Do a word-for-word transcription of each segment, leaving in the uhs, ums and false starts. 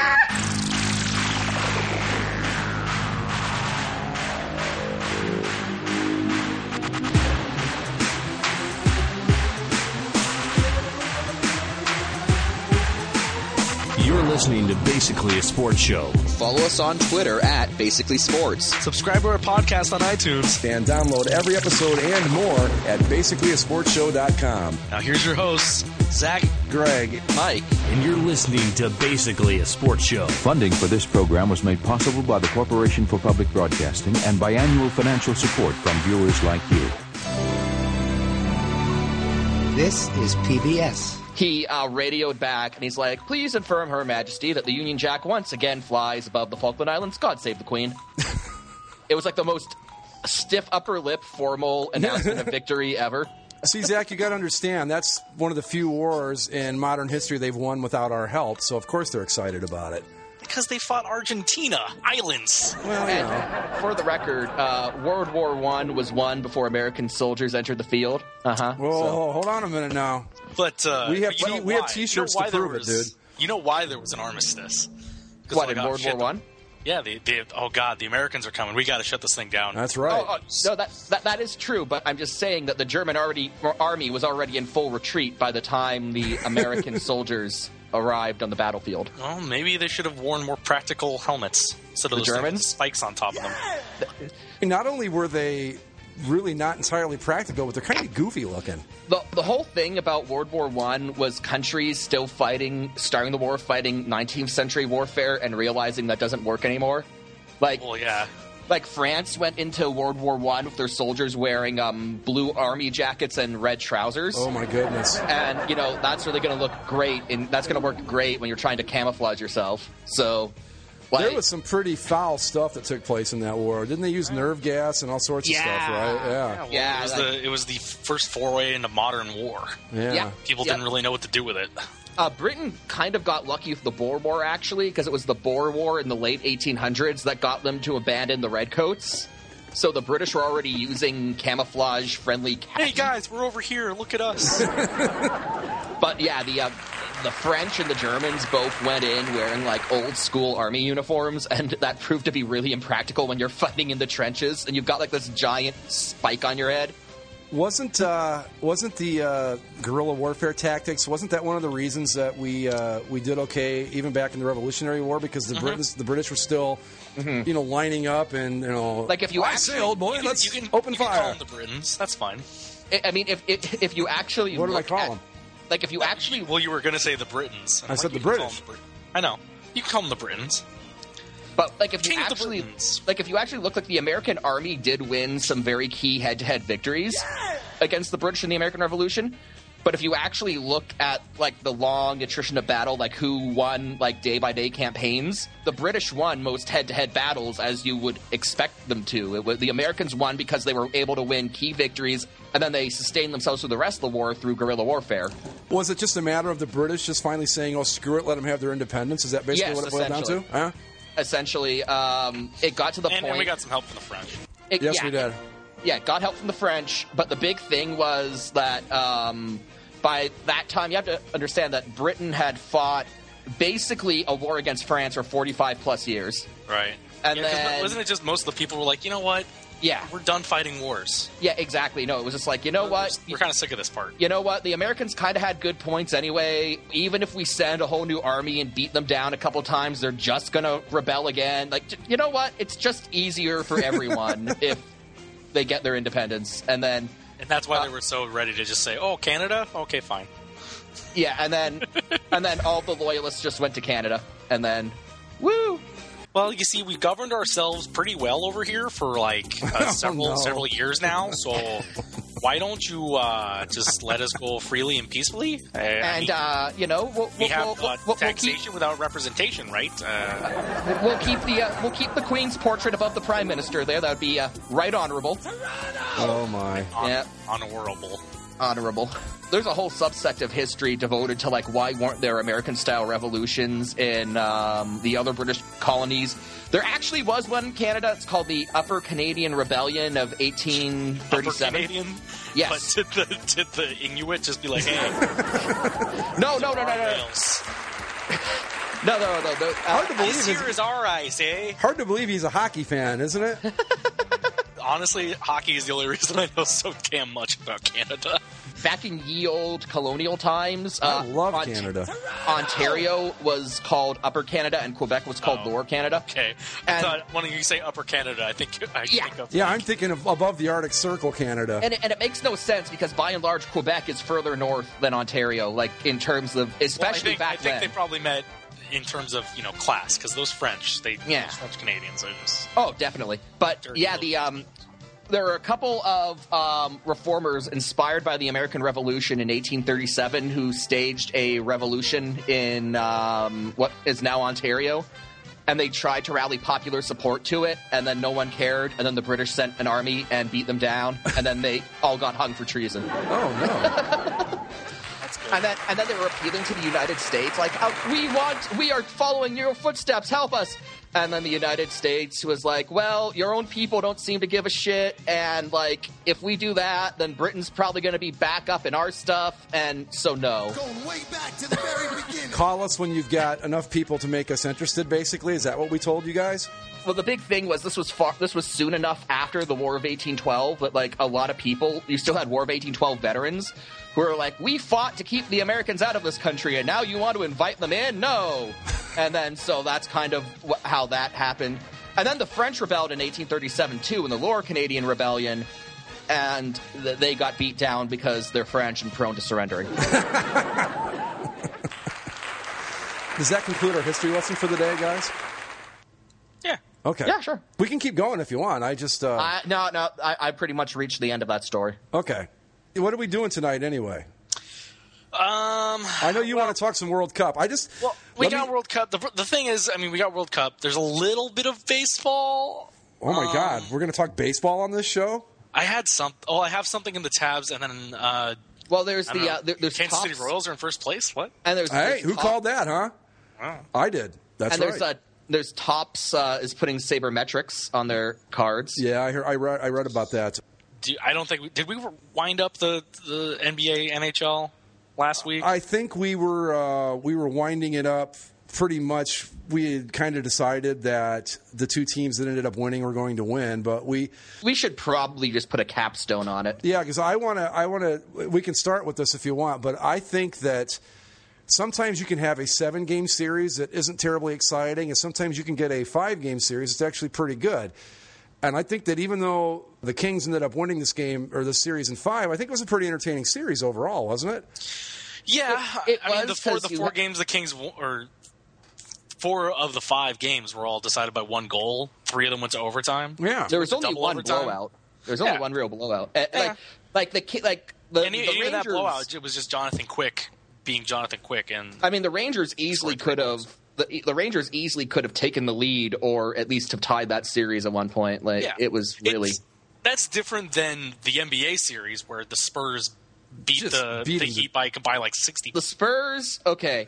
You're listening to Basically a Sports Show. Follow us on Twitter at Basically Sports. Subscribe to our podcast on iTunes. And download every episode and more at basically a sports show dot com. Now here's your hosts, Zach, Greg, Mike. And you're listening to Basically a Sports Show. Funding for this program was made possible by the Corporation for Public Broadcasting and by annual financial support from viewers like you. This is P B S. He uh, radioed back, and he's like, please inform Her Majesty that the Union Jack once again flies above the Falkland Islands. God save the Queen. It was like the most stiff upper lip formal announcement of victory ever. See, Zach, you got to understand, that's one of the few wars in modern history they've won without our help, so of course they're excited about it. Because they fought Argentina. Islands. Well, you know. And for the record, uh, World War One was won before American soldiers entered the field. Uh-huh. Well, So- hold on a minute now. But uh, We have but you know t- we have why? T-shirts you know to why there prove it, was, dude. You know why there was an armistice? 'Cause What, like, in oh, World shit, War One? Yeah, they, they, oh, God, the Americans are coming. We got to shut this thing down. That's right. Oh, oh, no, that, that that is true, but I'm just saying that the German already, army was already in full retreat by the time the American soldiers arrived on the battlefield. Well, maybe they should have worn more practical helmets instead of The those things Germans? with spikes on top of them. Not only were they really not entirely practical, but they're kind of goofy looking. The the whole thing about World War One was countries still fighting, starting the war, fighting nineteenth century warfare, and realizing that doesn't work anymore. Like, Well, yeah. like France went into World War One with their soldiers wearing um, blue army jackets and red trousers. Oh, my goodness. And, you know, that's really going to look great, and that's going to work great when you're trying to camouflage yourself. So, like, There was some pretty foul stuff that took place in that war. Didn't they use nerve gas and all sorts of stuff, right? Yeah. well, Yeah, it, was like- the, it was the first foray into modern war. Yeah. Yeah. People Yeah. didn't really know what to do with it. Uh, Britain kind of got lucky with the Boer War, actually, because it was the Boer War in the late eighteen hundreds that got them to abandon the Redcoats. So the British were already using camouflage-friendly... Hey, guys, we're over here. Look at us. But, yeah, the... Uh, The French and the Germans both went in wearing, like, old-school army uniforms, and that proved to be really impractical when you're fighting in the trenches, and you've got, like, this giant spike on your head. Wasn't uh, wasn't the uh, guerrilla warfare tactics? Wasn't that one of the reasons that we uh, we did okay even back in the Revolutionary War, because the Mm-hmm. British the British were still you know lining up and you know Like, if you I actually- say, old boy, You can- let's you can, open you can fire. call them the Britons. That's fine. I I mean, if if, if you actually What did I look call at, them? Like, if you actually... Well, you were going to say the Britons. I said you the can call British. them Brit- I know. You can call them the Britons. But, like, if you King of the actually... Britons. Like, if you actually look, like, the American Army did win some very key head-to-head victories against the British in the American Revolution. But if you actually look at, like, the long attrition of battle, like, who won, like, day-by-day campaigns, the British won most head-to-head battles as you would expect them to. It was, the Americans won because they were able to win key victories, and then they sustained themselves through the rest of the war through guerrilla warfare. Was it just a matter of the British just finally saying, "Oh, screw it, let them have their independence"? Is that basically Yes, what it boiled down to? essentially. Huh? Essentially, um, it got to the And, point... and we got some help from the French. it- Yes, yeah, we did. Yeah, got help from the French, but the big thing was that um, by that time, you have to understand that Britain had fought basically a war against France for forty-five plus years. Right. And yeah, 'cause then- wasn't it just most of the people were like, you know what? Yeah, We're done fighting wars. yeah, exactly. No, it was just like, you know what? We're, we're kind of sick of this part. You know what? The Americans kind of had good points anyway. Even if we send a whole new army and beat them down a couple times, they're just going to rebel again. Like, j- you know what? It's just easier for everyone if they get their independence. And then... And that's why Uh, they were so ready to just say, oh, Canada? Okay, fine. Yeah, and then and then all the loyalists just went to Canada, and then, woo! Well, you see, we governed ourselves pretty well over here for like uh, several no. several years now. So why don't you uh, just let us go freely and peacefully? Uh, I And mean, uh, you know, we'll, we we'll, have we'll, uh, we'll, we'll taxation keep without representation, right? Uh, we'll keep the uh, we'll keep the Queen's portrait above the Prime Minister there. That would be uh, right honorable. Oh my! on, Yeah. honorable. Honorable. There's a whole subsect of history devoted to like why weren't there American-style revolutions in um, the other British colonies. There actually was one in Canada. It's called the Upper Canadian Rebellion of eighteen thirty-seven. Upper Canadian? Yes. But did the, did the Inuit just be like, hey, No, no, no, no, no. Wales. No, no, no. no uh, Hard to believe This it's- here is our ice, eh? Hard to believe he's a hockey fan, isn't it? Honestly, hockey is the only reason I know so damn much about Canada. Back in ye old colonial times, I uh, love Ont- Canada. Ontario was called Upper Canada, and Quebec was called Oh. Lower Canada. Okay. I And- thought when you say Upper Canada, I think I Yeah. think of Yeah, I'm thinking of above the Arctic Circle, Canada. And it, and it makes no sense because by and large, Quebec is further north than Ontario, like in terms of, Well, I especially think, back I think then. they probably met in terms of you know class because those French, they Yeah. those French Canadians are just Oh, definitely. But Dirty yeah, little the um, there are a couple of um, reformers inspired by the American Revolution in eighteen thirty-seven who staged a revolution in um, what is now Ontario. And they tried to rally popular support to it, and then no one cared. And then the British sent an army and beat them down, and then they all got hung for treason. Oh, no. And then, and then they were appealing to the United States, like, oh, we want, we are following your footsteps, help us. And then the United States was like, well, your own people don't seem to give a shit, and, like, if we do that, then Britain's probably going to be back up in our stuff, and so no. Going way back to the very beginning. Call us when you've got enough people to make us interested, basically. Is that what we told you guys? Well, the big thing was this was far, this was soon enough after the War of eighteen twelve that, like, a lot of people, you still had War of eighteen twelve veterans who were like, we fought to keep the Americans out of this country, and now you want to invite them in? No. And then, so that's kind of wh- how that happened. And then the French rebelled in eighteen thirty-seven, too, in the Lower Canadian Rebellion, and th- they got beat down because they're French and prone to surrendering. Does that conclude our history lesson for the day, guys? yeah. Okay. Yeah, sure. We can keep going if you want. I just... Uh, I, no, no, I, I pretty much reached the end of that story. okay. What are we doing tonight, anyway? Um, I know you want to talk some World Cup. I just... well, we let got me- World Cup. The, the thing is, I mean, we got World Cup. There's a little bit of baseball. Oh, my um, God. We're going to talk baseball on this show? I had some. Oh, I have something in the tabs, and then uh, Well, there's I don't the know. uh, there, there's Kansas City Topps- Royals are in first place. What? and there's Hey, there's who Top- called that, huh? Wow. I did. That's and right. there's uh, there's Tops uh, is putting sabermetrics on their cards. Yeah, I, heard, I, read, I read about that. Do, I don't think we, did we wind up the the N B A N H L last week. I think we were uh, we were winding it up pretty much. We had kind of decided that the two teams that ended up winning were going to win, but we We should probably just put a capstone on it. yeah, because I want to I want to we can start with this if you want, but I think that sometimes you can have a seven game series that isn't terribly exciting, and sometimes you can get a five game series that's actually pretty good. And I think that even though the Kings ended up winning this game or this series in five, I think it was a pretty entertaining series overall, wasn't it? yeah, It- it I mean the was four 'cause the you four ha- games the Kings won, or four of the five games were all decided by one goal. Three of them went to overtime. Yeah. There was only Double one overtime? blowout. There was only Yeah. one real blowout. Uh, Yeah. Like like the ki- like the, And the even Rangers. that blowout, it was just Jonathan Quick being Jonathan Quick, and I mean, the Rangers easily Scored three could have. The, the Rangers easily could have taken the lead, or at least have tied that series at one point. Like yeah, it was really. It's- that's different than the N B A series where the Spurs beat Just the, the beating the- Heat by by like sixty. The Spurs, okay.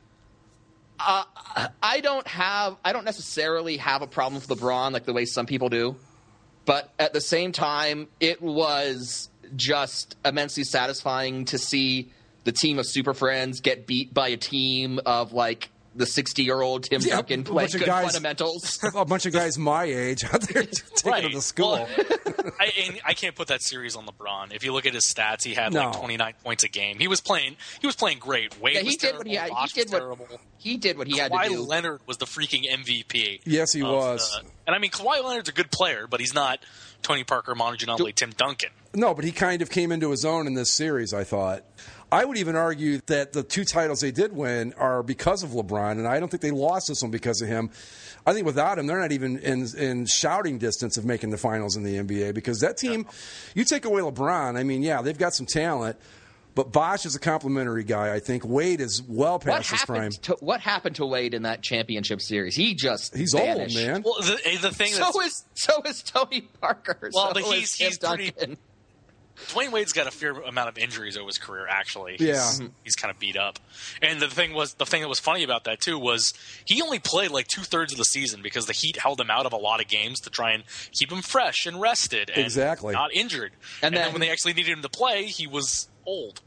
Uh, I don't have, I don't necessarily have a problem with LeBron like the way some people do, but at the same time, it was just immensely satisfying to see the team of Super Friends get beat by a team of like the sixty-year-old Tim Yeah, Duncan a playing bunch of good guys- fundamentals. A bunch of guys my age out there taking Right. them to school. Well, I, and I can't put that series on LeBron. If you look at his stats, he had No. like twenty-nine points a game. He was playing. He was playing great. Wade Yeah, he was did terrible. what he had. He Bosh did was what terrible. he did what he had to Kawhi do. Leonard was the freaking M V P. Yes, he of was. the- and I mean, Kawhi Leonard's a good player, but he's not Tony Parker, Manu Ginobili, Tim Duncan. No, but he kind of came into his own in this series, I thought. I would even argue that the two titles they did win are because of LeBron, and I don't think they lost this one because of him. I think without him, they're not even in, in shouting distance of making the finals in the N B A because that team, you take away LeBron, I mean, yeah, they've got some talent, but Bosh is a complimentary guy, I think. Wade is well What past his prime. happened to what happened to Wade in that championship series? He just He's vanished. old, man. Well, the, the thing that's So is so is Tony Parker. Well, so but is he's- Tim he's pretty- Duncan. Dwayne Wade's got a fair amount of injuries over his career. Actually, he's, Yeah. he's kind of beat up. And the thing was, the thing that was funny about that too was he only played like two thirds of the season because the Heat held him out of a lot of games to try and keep him fresh and rested and Exactly. not injured. And And, then, then- when they actually needed him to play, he was old.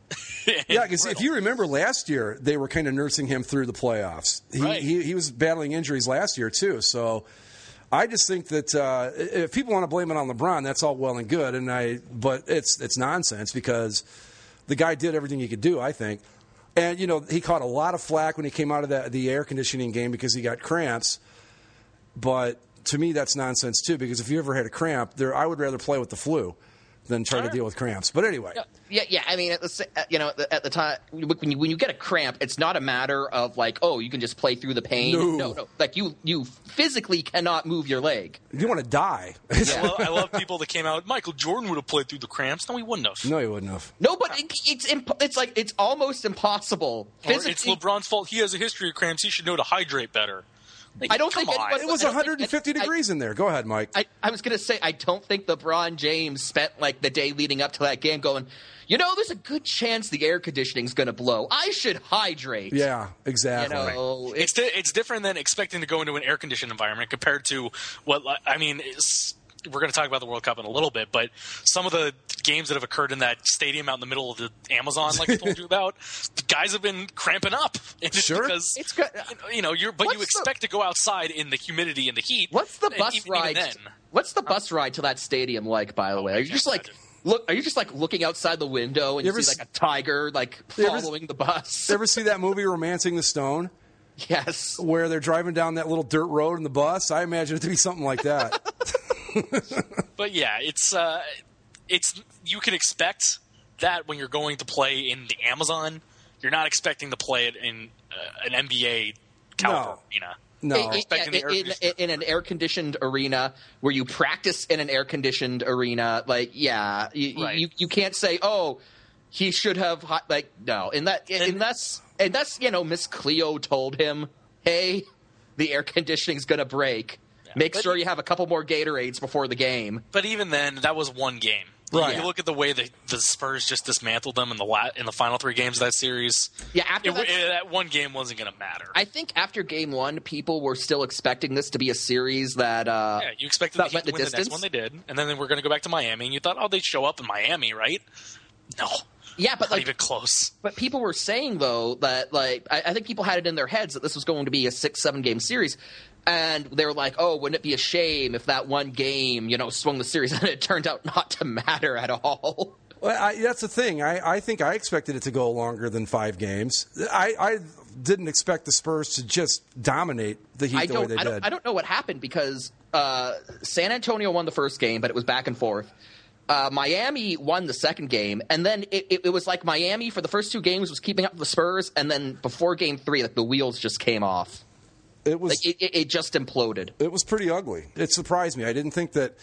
Yeah, because if you remember last year, they were kind of nursing him through the playoffs. He, Right. he, he was battling injuries last year, too. So I just think that uh, if people want to blame it on LeBron, that's all well and good. And I, But it's it's nonsense because the guy did everything he could do, I think. And, you know, he caught a lot of flack when he came out of the, the air conditioning game because he got cramps. But to me, that's nonsense, too, because if you ever had a cramp, there, I would rather play with the flu than try to deal with cramps. But anyway. Yeah, yeah. I mean, at the sa- you know, at the, at the time when you when you get a cramp, it's not a matter of like, oh, you can just play through the pain. No. no, no. Like you you physically cannot move your leg. You want to die. I, love, I love people that came out. Michael Jordan would have played through the cramps. No, he wouldn't have. No, you wouldn't have. No, but it, it's imp- it's like it's almost impossible. Or Physically, it's LeBron's fault. He has a history of cramps. He should know to hydrate better. Like, I don't come think on. anyone- It was I don't one think- hundred fifty I- degrees in there. Go ahead, Mike. I, I was going to say, I don't think LeBron James spent like the day leading up to that game going, you know, there's a good chance the air conditioning's going to blow. I should hydrate. Yeah, You exactly. know, It's di- it's different than expecting to go into an air conditioned environment compared to what I mean. It's, we're going to talk about the World Cup in a little bit, but some of the games that have occurred in that stadium out in the middle of the Amazon, like I told you about, the guys have been cramping up. And it's Sure. because It's good. you know, you know you're, but you What's the- expect to go outside in the humidity and the heat. What's the and bus even, ride? Even then, What's the bus ride to that stadium like? By the way, are you can't just like imagine. look? Are you just like looking outside the window and You you, ever see s- like a tiger like You ever s- following the bus? You ever see that movie Romancing the Stone, Yes. where they're driving down that little dirt road in the bus? I imagine it to be something like that. but yeah, it's uh, it's you can expect that when you're going to play in the Amazon. You're not expecting to play it in uh, an N B A caliber No. arena. No. In- in- expecting the air in, conditioner. in an air conditioned arena where you practice in an air conditioned arena, like yeah, you, Right. you you can't say oh he should have hi-" like no, and that and, And- that's and that's you know Miss Cleo told him hey the air conditioning's gonna break. Make but- sure you have a couple more Gatorades before the game. But even then, that was one game. Right. You look at the way the, the Spurs just dismantled them in the la- in the final three games of that series. Yeah, after It, that, it- that one game wasn't going to matter. I think after game one, people were still expecting this to be a series that. Uh, yeah, you expected that the Heat went to the win the next distance. one. They did, and then they were going to go back to Miami, and you thought, oh, they'd show up in Miami, right? No, yeah, but not like even close. But people were saying though that like I, I think people had it in their heads that this was going to be a six seven game series, and they were like, oh, wouldn't it be a shame if that one game you know swung the series? And it turned out not to matter at all. Well, I, that's the thing. I, I think I expected it to go longer than five games. I, I didn't expect the Spurs to just dominate the Heat I the way don't they I did. don't I don't know what happened because uh, San Antonio won the first game, but it was back and forth. Uh, Miami won the second game, and then it, it, it was like Miami for the first two games was keeping up with the Spurs, and then before game three, like the wheels just came off. It was Like it, it, it just imploded. it was pretty ugly. It surprised me. I didn't think that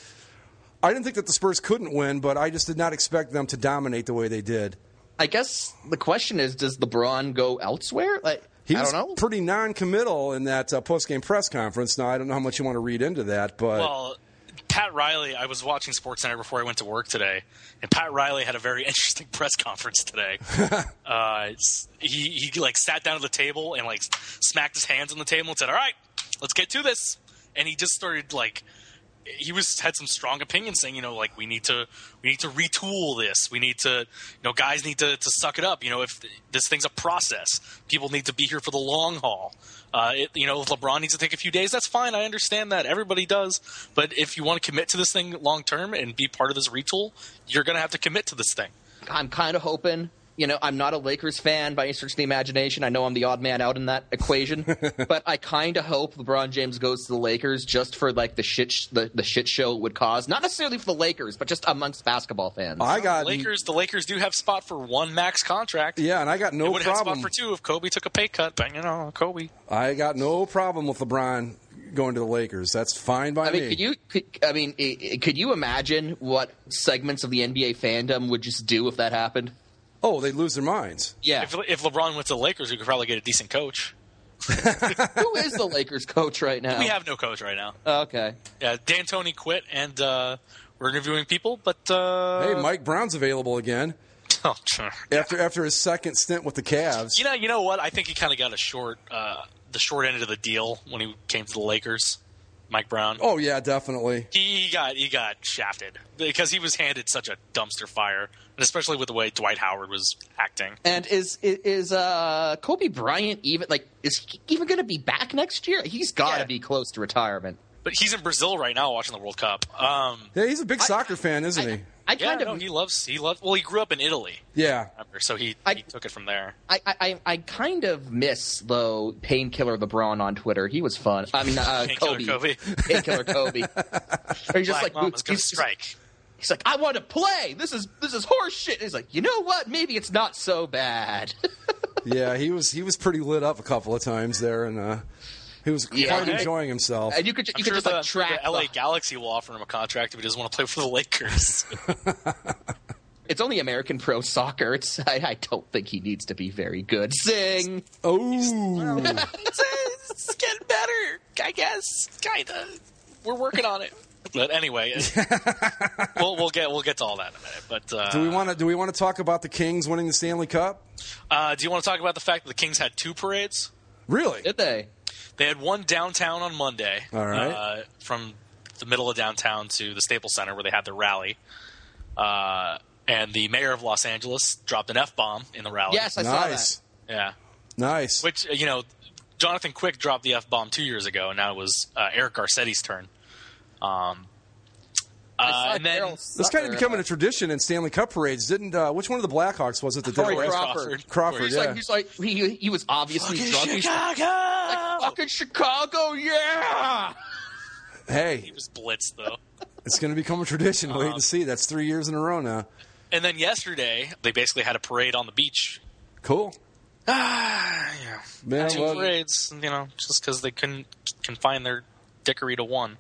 I didn't think that the Spurs couldn't win, but I just did not expect them to dominate the way they did. I guess the question is, does LeBron go elsewhere? Like, He I was don't know. pretty non-committal in that uh, post-game press conference. Now I don't know how much you want to read into that, but Well, Pat Riley, I was watching SportsCenter before I went to work today, and Pat Riley had a very interesting press conference today. uh, it's- he he like sat down at the table and like smacked his hands on the table and said, "All right, let's get to this." And he just started like he was had some strong opinions saying, you know, like we need to we need to retool this. We need to, you know, guys need to, to suck it up. You know, if this thing's a process, people need to be here for the long haul. Uh, it, you know, if LeBron needs to take a few days, that's fine. I understand that. Everybody does. But if you want to commit to this thing long term and be part of this retool, you're going to have to commit to this thing. I'm kind of hoping. You know, I'm not a Lakers fan by any stretch of the imagination. I know I'm the odd man out in that equation, but I kind of hope LeBron James goes to the Lakers just for like the shit sh- the, the shit show it would cause. Not necessarily for the Lakers, but just amongst basketball fans. I got Lakers. The Lakers do have spot for one max contract. yeah, and I got They no would have problem. spot for two if Kobe took a pay cut. But you know, Kobe. I got no problem with LeBron going to the Lakers. That's fine by I mean, me. could you? Could, I mean, i- i- could you imagine what segments of the N B A fandom would just do if that happened? Oh, they'd lose their minds. Yeah. If, if LeBron went to the Lakers, we could probably get a decent coach. Who is the Lakers coach right now? We have no coach right now. Oh, okay. Yeah, D'Antoni quit, and uh, we're interviewing people. But uh, Hey, Mike Brown's available again oh, sure. after after his second stint with the Cavs. you know, you know what? I think he kind of got a short, uh, the short end of the deal when he came to the Lakers. Mike Brown. Oh yeah, definitely. He, he got he got shafted because he was handed such a dumpster fire, and especially with the way Dwight Howard was acting. And is is uh, Kobe Bryant even like is he even going to be back next year? He's got to Yeah. be close to retirement. But he's in Brazil right now watching the World Cup. Um, Yeah, he's a big soccer fan, isn't I, he? I yeah, kind no, of he loves he loves. Well, he grew up in Italy, Yeah. remember, so he, I- he took it from there. I, I, I kind of miss though Painkiller LeBron on Twitter. He was fun. I mean, uh, Painkiller Kobe. Kobe. Painkiller Kobe. Or he's just Black like Mama's gonna he's, strike. he's like, I want to play. This is this is horse shit. He's like, you know what? Maybe it's not so bad. Yeah, he was he was pretty lit up a couple of times there, and uh, he was Yeah. quite Hey. enjoying himself. and you could you I'm could sure just the, like track the L A the- Galaxy will offer him a contract if he doesn't want to play for the Lakers. It's only American pro soccer. It's I, I don't think he needs to be very good. Sing. Oh, it's, it's getting better, I guess. Kinda. We're working on it. But anyway, we'll we'll get we'll get to all that in a minute. But uh, do we want to do we want to talk about the Kings winning the Stanley Cup? uh, do you want to talk about the fact that the Kings had two parades? Really? Did they? They had one downtown on Monday, All right. uh, from the middle of downtown to the Staples Center where they had their rally. Uh, and the mayor of Los Angeles dropped an F-bomb in the rally. Yes, I saw Nice, Yeah. nice. Which, uh, you know, Jonathan Quick dropped the F-bomb two years ago, and now it was uh, Eric Garcetti's turn. Um, that. I uh, saw and then Daryl This kind Sutter, of becoming uh, a tradition in Stanley Cup parades. Didn't uh, which one of the Blackhawks was it that did Corey it? last- Crawford. Crawford, He's yeah. like he's like he he was obviously drunk. He's like, Chicago! fucking Chicago, yeah. He Hey, was blitzed, though. it's going to become a tradition. Wait Um, to see. That's three years in a row now. And then yesterday, they basically had a parade on the beach. Cool. Ah, yeah. Man, Two well, parades, you know, just because they couldn't confine their dickery to one.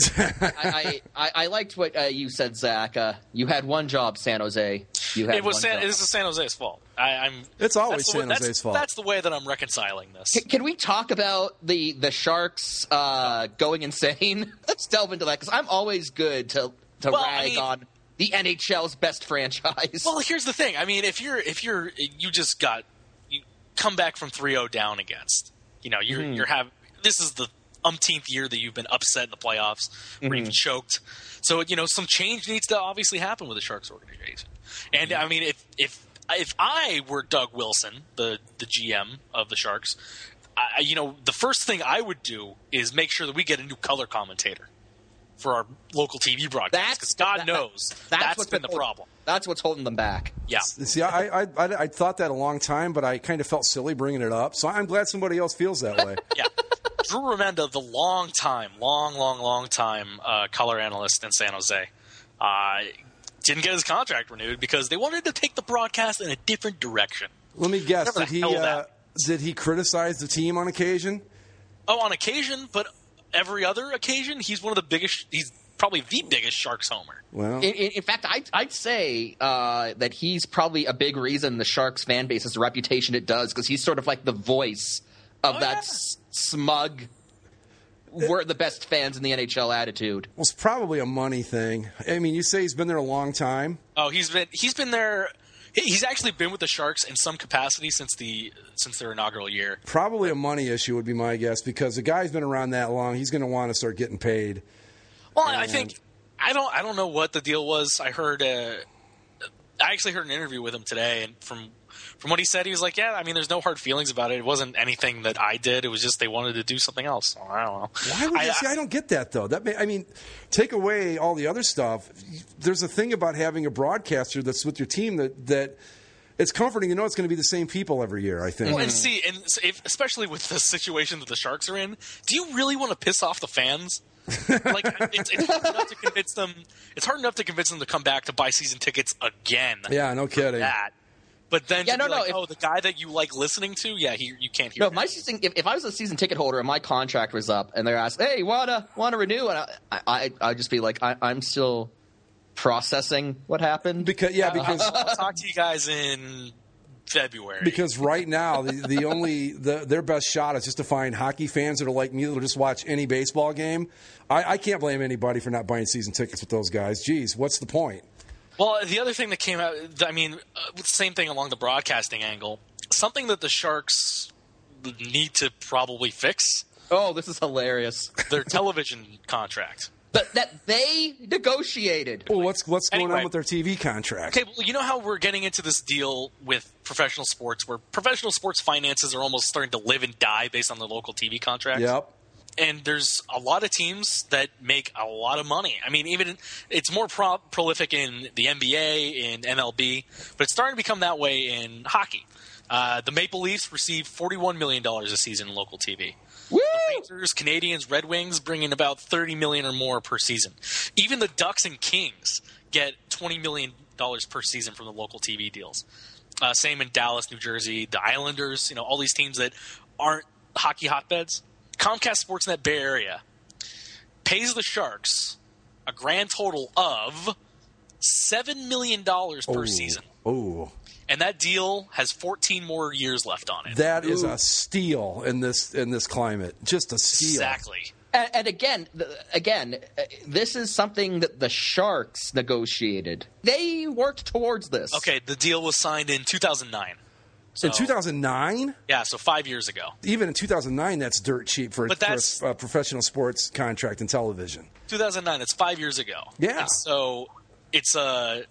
I, I, I liked what uh, you said, Zach. Uh, you had one job, San Jose. You had It was one San, job. this is San Jose's fault. I, I'm. It's always that's the way- San that's- Jose's fault. That's the way that I'm reconciling this. Can, can we talk about the the Sharks uh, going insane? Let's delve into that because I'm always good to to Well, I rag mean- on the N H L's best franchise. Well, here's the thing. I mean, if you're if you're you just got you come back from three oh down against, you know, you're Mm-hmm. you're have this is the umpteenth year that you've been upset in the playoffs, where Mm-hmm. you've choked. So you know, some change needs to obviously happen with the Sharks organization. And Mm-hmm. I mean, if if if I were Doug Wilson, the the G M of the Sharks, I, you know, the first thing I would do is make sure that we get a new color commentator for our local T V broadcast. That's- Because God that- knows that's that's what's been the been- problem. That's what's holding them back. Yeah. See, I, I, I, I thought that a long time, but I kind of felt silly bringing it up. So I'm glad somebody else feels that way. Yeah. Drew Remenda, the long time, long, long, long time uh, color analyst in San Jose, uh, didn't get his contract renewed because they wanted to take the broadcast in a different direction. Let me guess. Whatever Did the he hell uh, that did he criticize the team on occasion? Oh, on occasion, but every other occasion, he's one of the biggest. He's probably the biggest Sharks homer. Well, In, in, in fact, I'd, I'd say uh, that he's probably a big reason the Sharks fan base has the reputation it does because he's sort of like the voice of Oh, that yeah. s- smug, we're the best fans in the N H L attitude. well, it's probably a money thing. I mean, you say he's been there a long time. Oh, he's been he's been there. he- He's actually been with the Sharks in some capacity since the since their inaugural year. Probably a money issue would be my guess because the guy's been around that long. He's going to want to start getting paid. Well, I think I don't I don't know what the deal was. I heard uh, I actually heard an interview with him today, and from from what he said, he was like, "Yeah, I mean, there's no hard feelings about it. It wasn't anything that I did. It was just they wanted to do something else. So, I don't know. Why would I, you see? I don't get that though. That may, I mean, take away all the other stuff. There's a thing about having a broadcaster that's with your team that that it's comforting to know it's going to be the same people every year. I think. Well, and see, and so if, especially with the situation that the Sharks are in, do you really want to piss off the fans? Like, it's, it's hard enough to convince them. It's hard enough to convince them to come back to buy season tickets again. Yeah, no kidding. That, but then Yeah, to no, be no, like, if- oh, the guy that you like listening to, yeah, he, you can't hear. No, if him. my season, if, if I was a season ticket holder and my contract was up and they're asked, "Hey, wanna wanna renew?" and I, I I'd just be like, I, "I'm still processing what happened." Because yeah, because I'll talk to you guys in February. because right now the, the only the, their best shot is just to find hockey fans that are like me that'll just watch any baseball game. I, I can't blame anybody for not buying season tickets with those guys. Geez, what's the point? Well, the other thing that came out, I mean, uh, same thing along the broadcasting angle. Something that the Sharks need to probably fix Oh, this is hilarious. Their television contract. But that they negotiated. Well, what's what's going Anyway. on with their T V contract? Okay, well, you know how we're getting into this deal with professional sports where professional sports finances are almost starting to live and die based on the local T V contracts? Yep. And there's a lot of teams that make a lot of money. I mean, even it's more pro- prolific in the N B A, in M L B, but it's starting to become that way in hockey. Uh, the Maple Leafs receive forty-one million dollars a season in local T V. Woo! The Rangers, Canadians, Red Wings bring in about thirty million dollars or more per season. Even the Ducks and Kings get twenty million dollars per season from the local T V deals. Uh, same in Dallas, New Jersey, the Islanders, you know, all these teams that aren't hockey hotbeds. Comcast Sportsnet Bay Area pays the Sharks a grand total of seven million dollars per Ooh. season. Oh, And that deal has fourteen more years left on it. that is a steal in this in this climate. Just a steal. Exactly. And, and again, th- again, uh, this is something that the Sharks negotiated. They worked towards this. Okay, the deal was signed in two thousand nine. So, In two thousand nine, yeah, so five years ago. even in two thousand nine, that's dirt cheap for, But for that's- a, a professional sports contract in television. two thousand nine, it's five years ago. Yeah. And so it's a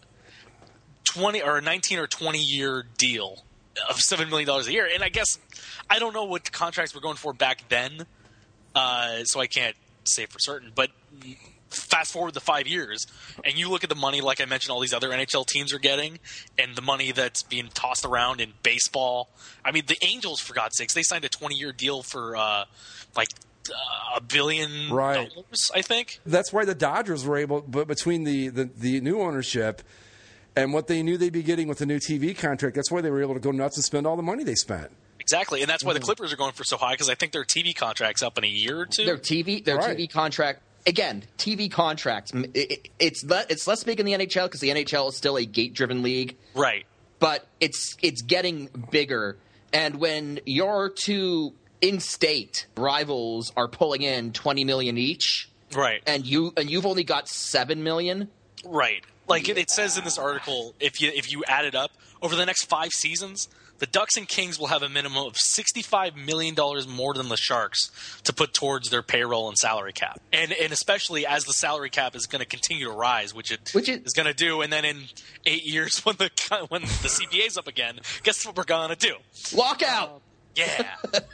twenty or a nineteen or twenty year deal of seven million dollars a year. And I guess I don't know what contracts were going for back then, uh, so I can't say for certain. But fast forward the five years, and you look at the money, like I mentioned, all these other N H L teams are getting, and the money that's being tossed around in baseball. I mean, the Angels, for God's sakes, they signed a twenty-year deal for uh, like uh, a billion Right. dollars, I think. That's why the Dodgers were able, but between the, the, the new ownership and what they knew they'd be getting with the new T V contract, that's why they were able to go nuts and spend all the money they spent. Exactly, and that's why the Mm-hmm. Clippers are going for so high, because I think their T V contract's up in a year or two. Their T V, their Right. T V contract. Again, T V contracts. m- it- it- It's le- it's less big in the N H L because the N H L is still a gate-driven league. Right. But it's it's getting bigger. And when your two in-state rivals are pulling in twenty million each, Right. and you and you've only got seven million, Right. Like it, it says in this article, if you if you add it up over the next five seasons, the Ducks and Kings will have a minimum of sixty-five million dollars more than the Sharks to put towards their payroll and salary cap. And and especially as the salary cap is going to continue to rise, which it Which it- is going to do, and then in eight years when the when the C B A's up again, guess what we're going to do? lockout. Yeah.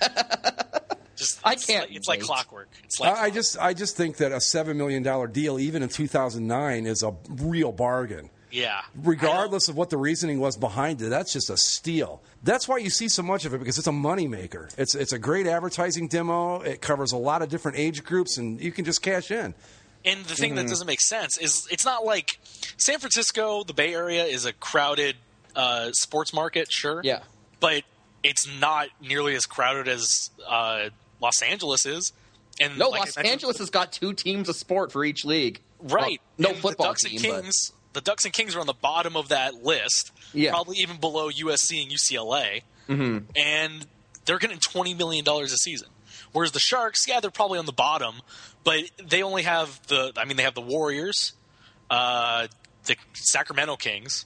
Just I it's can't like- it's like wait. clockwork. It's like I I just I just think that a seven million dollars deal, even in two thousand nine, is a real bargain. yeah. Regardless of what the reasoning was behind it, that's just a steal. That's why you see so much of it, because it's a moneymaker. It's it's a great advertising demo. It covers a lot of different age groups, and you can just cash in. And the thing Mm-hmm. that doesn't make sense is it's not like San Francisco, the Bay Area, is a crowded uh, sports market, sure. Yeah. But it's not nearly as crowded as uh, Los Angeles is. And No, like I Los mentioned- Angeles has got two teams of sport for each league. Right. Well, no And football the Ducks team, and but- Kings, the Ducks and Kings are on the bottom of that list. Yeah. Probably even below U S C and U C L A. Mm-hmm. And they're getting twenty million dollars a season. Whereas the Sharks, yeah, they're probably on the bottom, but they only have the, I mean, they have the Warriors, uh, the Sacramento Kings,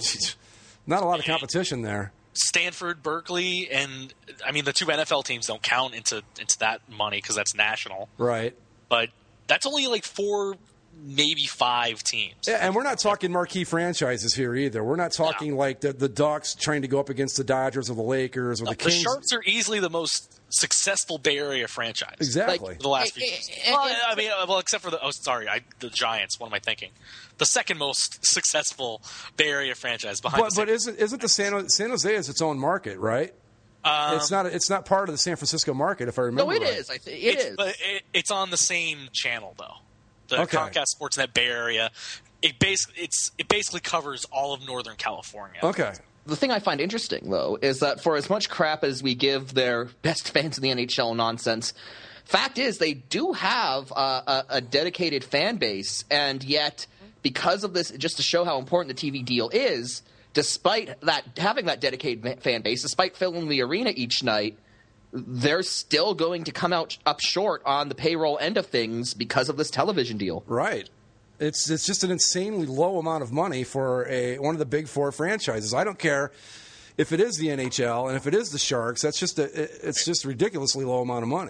Not a lot of competition there. Stanford, Berkeley, and I mean, the two N F L teams don't count into, into that money because that's national. Right. But that's only like four, maybe five teams. Yeah, and we're not talking marquee franchises here either. We're not talking No. like the, the Ducks trying to go up against the Dodgers or the Lakers or the The Kings. Sharks are easily the most successful Bay Area franchise. Exactly. For the last Eh, few eh, years. eh, Well, eh, I mean, uh, well, except for the oh, sorry, I, the Giants. What am I thinking? The second most successful Bay Area franchise behind. But, the but isn't isn't the San, Jose- San Jose is its own market, right? Um, it's not it's not part of the San Francisco market, if I remember. No, it right. is. I think it it's, is. But it, it's on the same channel though. The Okay. Comcast Sportsnet Bay Area. It basically it's it basically covers all of Northern California. Okay. The thing I find interesting, though, is that for as much crap as we give their best fans in the N H L nonsense, fact is they do have uh, a, a dedicated fan base, and yet because of this, just to show how important the T V deal is, despite that having that dedicated ma- fan base, despite filling the arena each night, they're still going to come out up short on the payroll end of things because of this television deal. Right. It's it's just an insanely low amount of money for a one of the big four franchises. I don't care if it is the N H L and if it is the Sharks. That's just a, it's just a ridiculously low amount of money.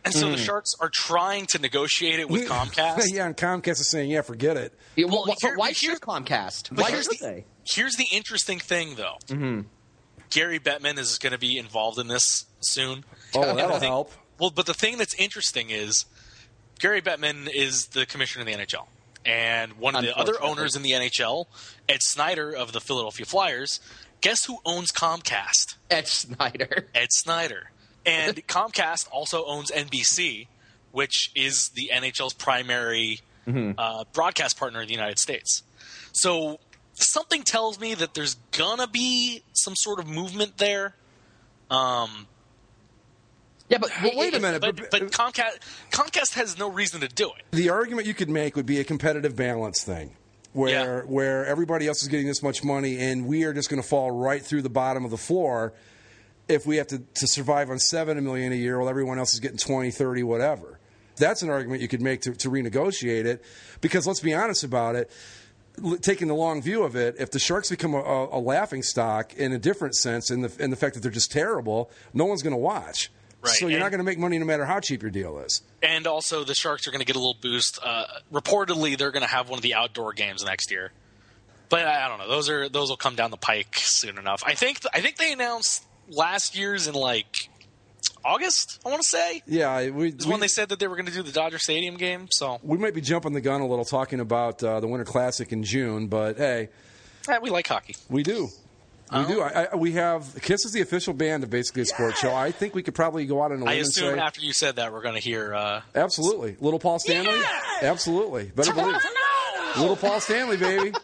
And so mm. the Sharks are trying to negotiate it with Comcast. Yeah, and Comcast is saying, yeah, forget it. Yeah, well, well but here, why here, should Comcast? Why Here's should the, they? Here's the interesting thing, though. Mm-hmm. Gary Bettman is going to be involved in this soon. Oh, that'll thing, help. Well, but the thing that's interesting is Gary Bettman is the commissioner of the N H L. And one of the other owners in the N H L, Ed Snyder of the Philadelphia Flyers, guess who owns Comcast? Ed Snyder. Ed Snyder. And Comcast also owns N B C, which is the N H L's primary mm-hmm. uh, broadcast partner in the United States. So something tells me that there's going to be some sort of movement there. Um, yeah, but, but wait a minute. But, but, but Comcast, Comcast has no reason to do it. The argument you could make would be a competitive balance thing. Where yeah. where everybody else is getting this much money and we are just going to fall right through the bottom of the floor if we have to, to survive on seven million a year while everyone else is getting twenty, thirty, whatever. That's an argument you could make to, to renegotiate it because let's be honest about it, taking the long view of it, if the Sharks become a, a laughing stock in a different sense in the, in the fact that they're just terrible, no one's going to watch. Right. So you're and, not going to make money no matter how cheap your deal is. And also the Sharks are going to get a little boost. Uh, reportedly, they're going to have one of the outdoor games next year. But I, I don't know. Those are those will come down the pike soon enough. I think I think they announced last year's in like August, I want to say. Yeah. We, it's we, when they said that they were going to do the Dodger Stadium game. So we might be jumping the gun a little talking about uh, the Winter Classic in June, but hey. Right, we like hockey. We do. We um, do. I, I, we have Kiss is the official band of Basically a Sports Show. I think we could probably go out on a limb I and assume say, after you said that, we're going to hear. Uh, absolutely, Little Paul Stanley. Yeah! Absolutely, better believe it. Little Paul Stanley, baby.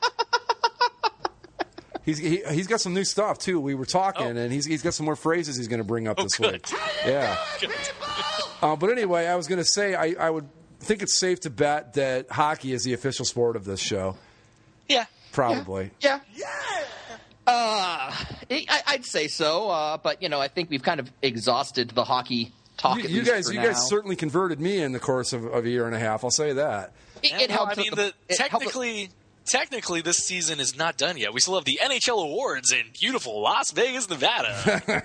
He's he, he's got some new stuff too. We were talking, oh. and he's he's got some more phrases he's going to bring up oh, this good. week. Yeah. uh, but anyway, I was going to say I, I would think it's safe to bet that hockey is the official sport of this show. Yeah. Probably. Yeah. Yeah. yeah. Uh, I, I'd say so, uh, but you know, I think we've kind of exhausted the hockey talk. You, at you least guys, for you now. guys certainly converted me in the course of, of a year and a half. I'll say that. It, yeah, it no, helps. I mean, the, the, it technically, helps. technically, this season is not done yet. We still have the N H L awards in beautiful Las Vegas, Nevada.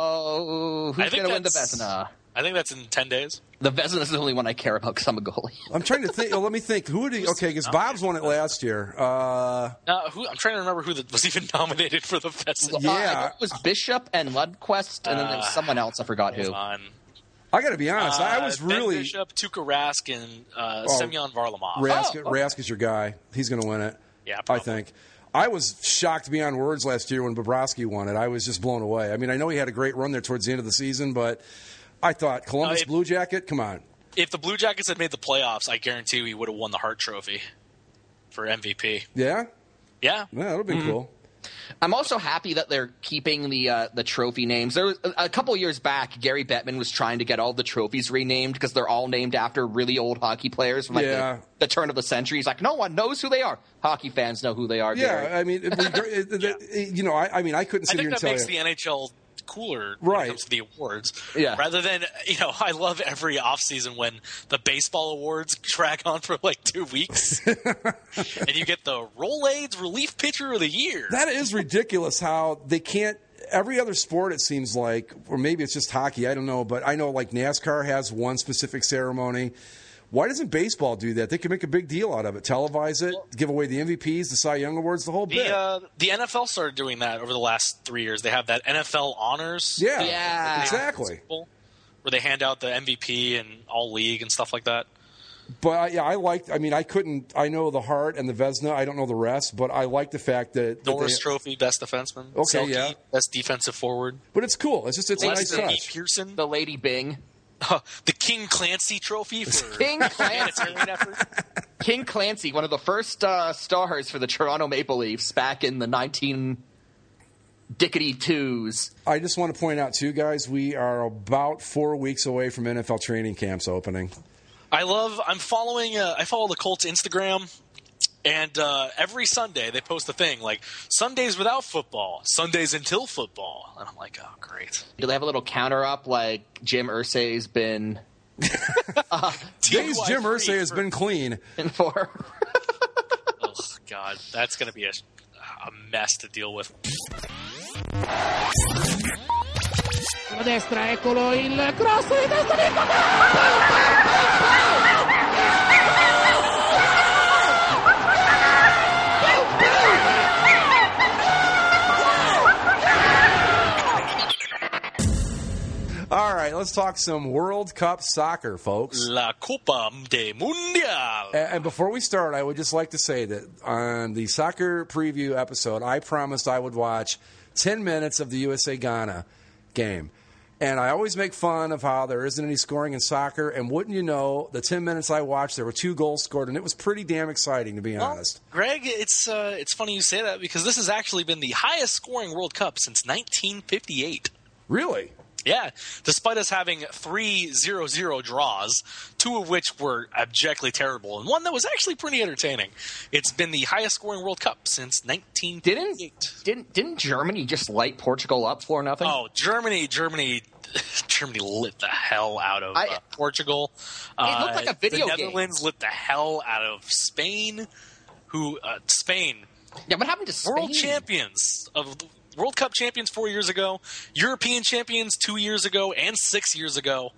Oh, who's going to win the Vezina? I think that's in ten days. The Vezina is the only one I care about because I'm a goalie. I'm trying to think. Oh, let me think. Who did he? Okay, because Bob's won it last year. Uh, uh, who, I'm trying to remember who the, was even nominated for the Vezina. Yeah, uh, it was Bishop and Lundqvist, and then there was someone else. I forgot who. On. I got to be honest. Uh, I was really Ben Bishop, Tuukka Rask, and uh, oh, Semyon Varlamov. Rask, oh, okay. Rask is your guy. He's going to win it. Yeah, probably. I think. I was shocked beyond words last year when Bobrovsky won it. I was just blown away. I mean, I know he had a great run there towards the end of the season, but I thought Columbus uh, if, Blue Jacket. Come on. If the Blue Jackets had made the playoffs, I guarantee he would have won the Hart Trophy for M V P. Yeah. Yeah. Yeah, that would be mm-hmm. cool. I'm also happy that they're keeping the uh, the trophy names. There was, a couple years back, Gary Bettman was trying to get all the trophies renamed because they're all named after really old hockey players from like yeah. the, the turn of the century. He's like, no one knows who they are. Hockey fans know who they are. Yeah, Gary. I mean, it, yeah. you know, I, I mean, I couldn't sit I here and tell you. I think that makes you. the N H L cooler right. when it comes to the awards. Yeah. Rather than, you know, I love every offseason when the baseball awards drag on for like two weeks and you get the Rolaids Relief Pitcher of the Year. That is ridiculous how they can't – every other sport it seems like, or maybe it's just hockey, I don't know, but I know like NASCAR has one specific ceremony. Why doesn't baseball do that? They could make a big deal out of it, televise it, give away the M V Ps, the Cy Young Awards, the whole the, bit. Uh, the N F L started doing that over the last three years. They have that N F L Honors. Yeah, yeah. exactly. Where they hand out the M V P and all league and stuff like that. But yeah, I liked. I mean, I couldn't. I know the Hart and the Vezina. I don't know the rest, but I like the fact that, that Norris they, Trophy, best defenseman. Okay, Selke, yeah, best defensive forward. But it's cool. It's just it's Leslie a nice touch. Pearson, the Lady Bing. Uh, the King Clancy Trophy for King Clancy. King Clancy, one of the first uh, stars for the Toronto Maple Leafs back in the nineteen Dickety twos. I just want to point out, too, guys, we are about four weeks away from N F L training camps opening. I love. I'm following. Uh, I follow the Colts Instagram. And uh, every Sunday they post a thing like Sundays without football, Sundays until football, and I'm like, oh, great. Do they have a little counter up like Jim Irsay's been? uh, Days Jim Irsay has been clean. And for. Oh God, that's going to be a, a mess to deal with. sulla destra, eccolo il cross di testa di All right, let's talk some World Cup soccer, folks. La Copa de Mundial. And and before we start, I would just like to say that on the soccer preview episode, I promised I would watch ten minutes of the U S A-Ghana game. And I always make fun of how there isn't any scoring in soccer. And wouldn't you know, the ten minutes I watched, there were two goals scored, and it was pretty damn exciting, to be Well, honest. Greg, it's uh, it's funny you say that because this has actually been the highest scoring World Cup since nineteen fifty-eight. Really? Yeah, despite us having three zero zero draws, two of which were abjectly terrible, and one that was actually pretty entertaining. It's been the highest scoring World Cup since nineteen fifty-eight. Didn't didn't didn't Germany just light Portugal up for nothing? Oh, Germany, Germany, Germany lit the hell out of I- uh, Portugal. It looked like a video the game. Netherlands lit the hell out of Spain. Who uh, Spain, Yeah, what happened to Spain? world champions of World Cup champions four years ago, European champions two years ago, and six years ago.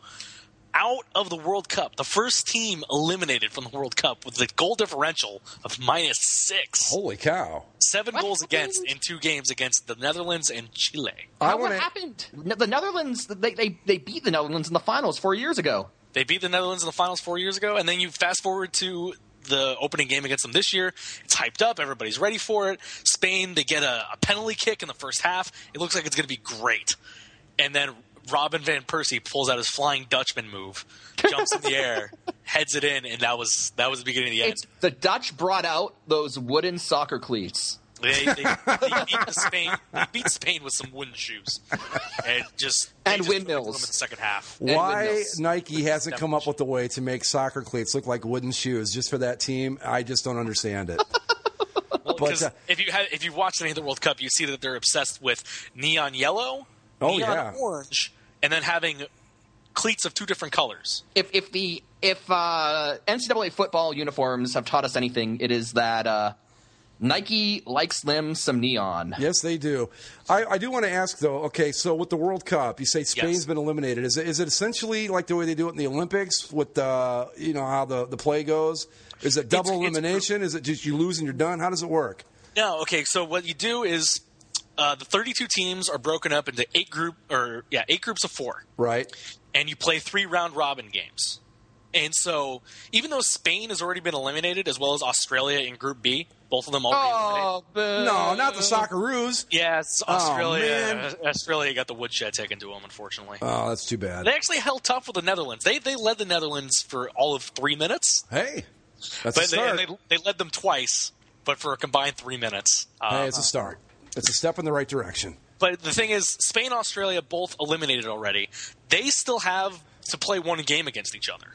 Out of the World Cup, the first team eliminated from the World Cup with the goal differential of minus six. Holy cow. Seven What goals against happened? in two games against the Netherlands and Chile. I How, what wanna- happened? Ne- The Netherlands, they, they they beat the Netherlands in the finals four years ago. They beat the Netherlands in the finals four years ago, and then you fast forward to the opening game against them this year. It's hyped up. Everybody's ready for it. Spain, they get a, a penalty kick in the first half. It looks like it's going to be great. And then Robin Van Persie pulls out his Flying Dutchman move, jumps in the air, heads it in, and that was that was the beginning of the end. It's, the Dutch brought out those wooden soccer cleats. They, they, they, beat the Spain, they beat Spain with some wooden shoes. And just they And just windmills. them in the second half. Why windmills. Nike hasn't come up with a way to make soccer cleats look like wooden shoes just for that team, I just don't understand it. Well, But, 'cause uh, if you had, if you watched any of the World Cup, you see that they're obsessed with neon yellow, Oh, neon yeah. orange, and then having cleats of two different colors. If if the if uh, N C double A football uniforms have taught us anything, it is that uh, Nike likes them some neon. Yes, they do. I, I do want to ask, though, okay, so with the World Cup, you say Spain's Yes. been eliminated. Is it, is it essentially like the way they do it in the Olympics with, uh, you know, how the, the play goes? Is it double It's- it's- elimination? Is it just you lose and you're done? How does it work? No, okay. So what you do is uh, the thirty-two teams are broken up into eight group or yeah eight groups of four, Right? and you play three round robin games. And so even though Spain has already been eliminated, as well as Australia in Group B, both of them already eliminated. Oh, boo. No, not the Socceroos. Yes, Oh, Australia. man. Australia got the woodshed taken to them, unfortunately. Oh, that's too bad. They actually held tough with the Netherlands. They they led the Netherlands for all of three minutes, Hey, that's a but they, start. and they they led them twice, but for a combined three minutes. Uh, hey, it's a start. It's a step in the right direction. But the thing is, Spain and Australia both eliminated already. They still have to play one game against each other.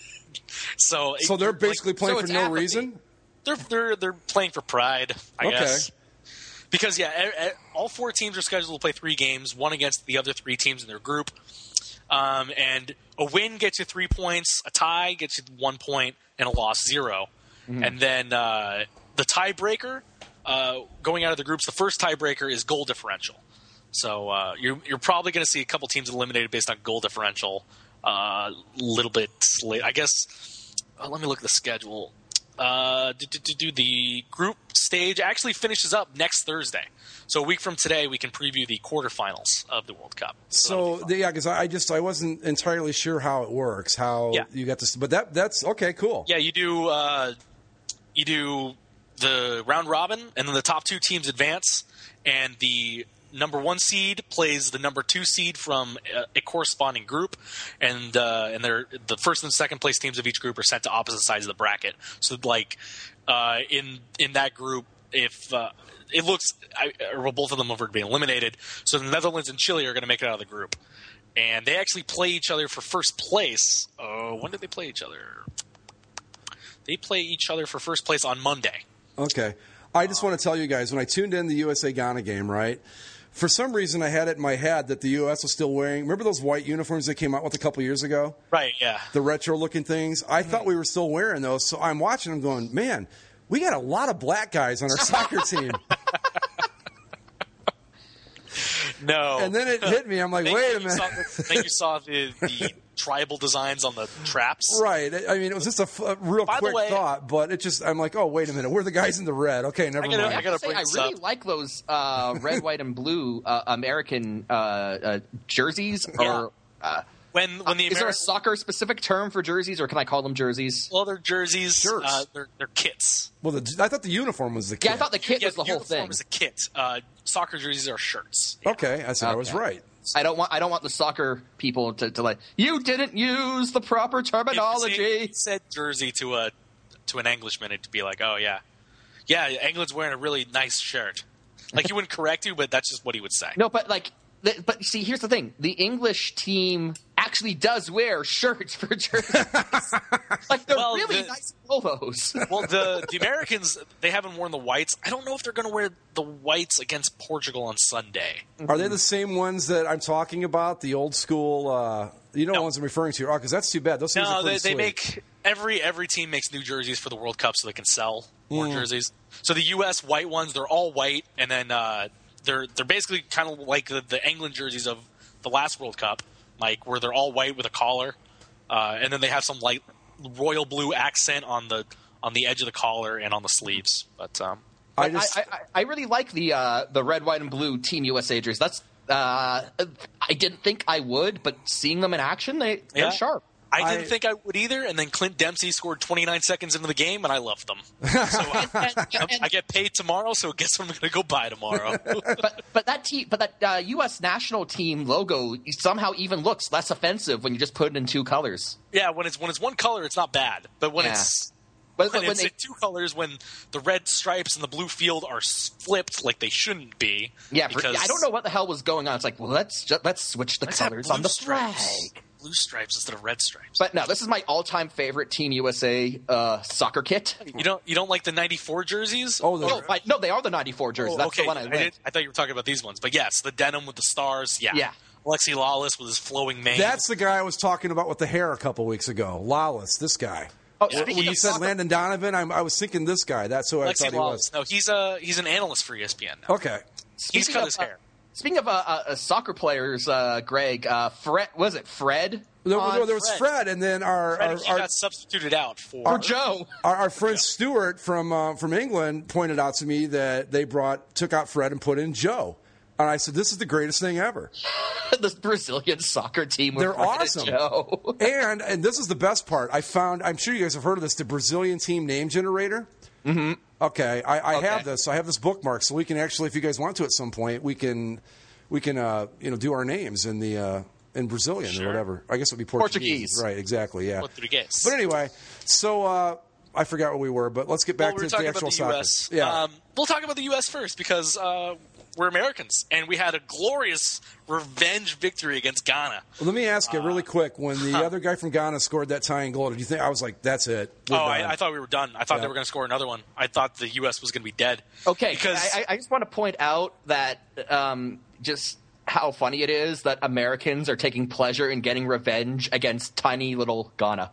so So they're like, basically playing so for it's no apathy. reason? they're they're they're playing for pride, I Okay. guess. Because yeah, e- e- all four teams are scheduled to play three games, one against the other three teams in their group. Um, and a win gets you three points, a tie gets you one point, and a loss zero. And then uh, the tiebreaker uh, going out of the groups, the first tiebreaker is goal differential. So uh, you're you're probably going to see a couple teams eliminated based on goal differential. A uh, little bit late, I guess. Uh, let me look at the schedule. Uh, do, do, do, do the group stage actually finishes up next Thursday. So a week from today, we can preview the quarterfinals of the World Cup. that'll be So fun. yeah, because I just I wasn't entirely sure how it works. How Yeah. you got this, but that that's okay, cool. yeah, you do uh, you do the round robin, and then the top two teams advance, and the number one seed plays the number two seed from a, a corresponding group, and uh, and they're the first and second place teams of each group are sent to opposite sides of the bracket. So like uh, in in that group, if uh, it looks, I, or well, both of them have already been eliminated, so the Netherlands and Chile are going to make it out of the group, and they actually play each other for first place. Uh, when did they play each other? They play each other for first place on Monday. Okay. I just want to tell you guys, when I tuned in the U S A Ghana game, right, for some reason I had it in my head that the U S was still wearing, remember those white uniforms they came out with a couple years ago? Right, yeah. The retro-looking things? I thought we were still wearing those, so I'm watching them going, man, we got a lot of black guys on our soccer team. No. And then it hit me. I'm like, then wait a you minute. Saw the, then you saw the, the tribal designs on the traps. Right. I mean, it was just a, f- a real By the quick way- thought, but it just, I'm like, oh, wait a minute. We're the guys in the red. Okay, never I gotta- mind. I gotta say, bring I this really up. like those uh, red, white, and blue uh, American uh, uh, jerseys. Yeah. Or uh, When when the is there a Ameri- soccer specific term for jerseys, or can I call them jerseys? well, they're jerseys. Shirts. Uh, they're, they're kits. Well, the, I thought the uniform was the kit. Yeah, I thought the kit Yeah, was the whole uniform thing. is a kit. Uh, soccer jerseys are shirts. Okay, I said I was Okay. right. I don't want I don't want the soccer people to, to like you didn't use the proper If you terminology. said jersey to a to an Englishman, it'd be like, oh yeah, yeah, England's wearing a really nice shirt. Like he wouldn't correct you, but that's just what he would say. No, but like, the, but see, here's the thing: the English team actually does wear shirts for jerseys. Like they're Well, really the- nice polos. Well, the the Americans, they haven't worn the whites. I don't know if they're going to wear the whites against Portugal on Sunday. Are they the same ones that I'm talking about? The old school, uh, you know, the No. ones I'm referring to? Oh, because that's too bad. Those things No, are they, pretty they sweet. make every every team makes new jerseys for the World Cup so they can sell more Mm. jerseys. So the U S white ones, they're all white, and then uh, they're they're basically kind of like the, the England jerseys of the last World Cup, like where they're all white with a collar, uh, and then they have some light royal blue accent on the on the edge of the collar and on the sleeves. But um, I I, just, I, I, I really like the uh, the red, white, and blue Team U S A jerseys. That's uh, I didn't think I would, but seeing them in action, they they're Yeah. sharp. I didn't I- think I would either, and then Clint Dempsey scored twenty-nine seconds into the game, and I loved them. So I, I get paid tomorrow, so guess what I'm going to go buy tomorrow. But but that team, but that uh, U S national team logo somehow even looks less offensive when you just put it in two colors. Yeah, when it's when it's one color, it's not bad. But when Yeah. it's But when, when it's they, in two colors, when the red stripes and the blue field are s- flipped like they shouldn't be. yeah, for, because I don't know what the hell was going on. It's like, well, let's just, let's switch the Let's have colors blue on the stripes. flag. Blue stripes instead of red stripes. But no, this is my all-time favorite Team U S A uh, soccer kit. you don't you don't like the ninety-four jerseys? oh, the, Oh, I, no, they are the ninety-four jerseys. Oh, That's okay. the one I I, went. did, I thought you were talking about these ones, but yes, the denim with the stars. Yeah, Yeah. Alexi Lawless with his flowing mane. that's the guy I was talking about with the hair a couple weeks ago. Lawless, this guy. Oh, When speaking you of said soccer- Landon Donovan, I'm, I was thinking this guy. That's who I Alexi thought he Lawless. was. No, he's a he's an analyst for E S P N now. Okay. He's Speaking cut of, his uh, hair. Speaking of uh, uh, soccer players, uh, Greg, uh, Fred, was it Fred? There, on no, there was Fred. Fred, and then our Fred, our, he our, got substituted out for Or Joe. our, our friend Stuart from uh, from England pointed out to me that they brought took out Fred and put in Joe, and I said, "This is the greatest thing ever." The Brazilian soccer team. With They're Fred and awesome. Joe. And and this is the best part. I found. I'm sure you guys have heard of this. The Brazilian team name generator. Mm-hmm. Okay, I, I Okay. have this. I have this bookmark, so we can actually, if you guys want to, at some point, we can we can uh, you know do our names in the uh, in Brazilian Sure. or whatever. I guess it would be Portuguese. Portuguese. Right? Exactly. Yeah. Portuguese. But anyway, so uh, I forgot where we were, but let's get back well, we were to talking the about actual the soccer. U S. Yeah. Um, we'll talk about the U S first because uh, we're Americans, and we had a glorious revenge victory against Ghana. Well, let me ask you really quick. When the huh. other guy from Ghana scored that tying goal, did you think I was like, "That's it"? We're oh, done. I, I thought we were done. I thought Yeah. they were going to score another one. I thought the U S was going to be dead. Okay, because I, I just want to point out that um, just how funny it is that Americans are taking pleasure in getting revenge against tiny little Ghana.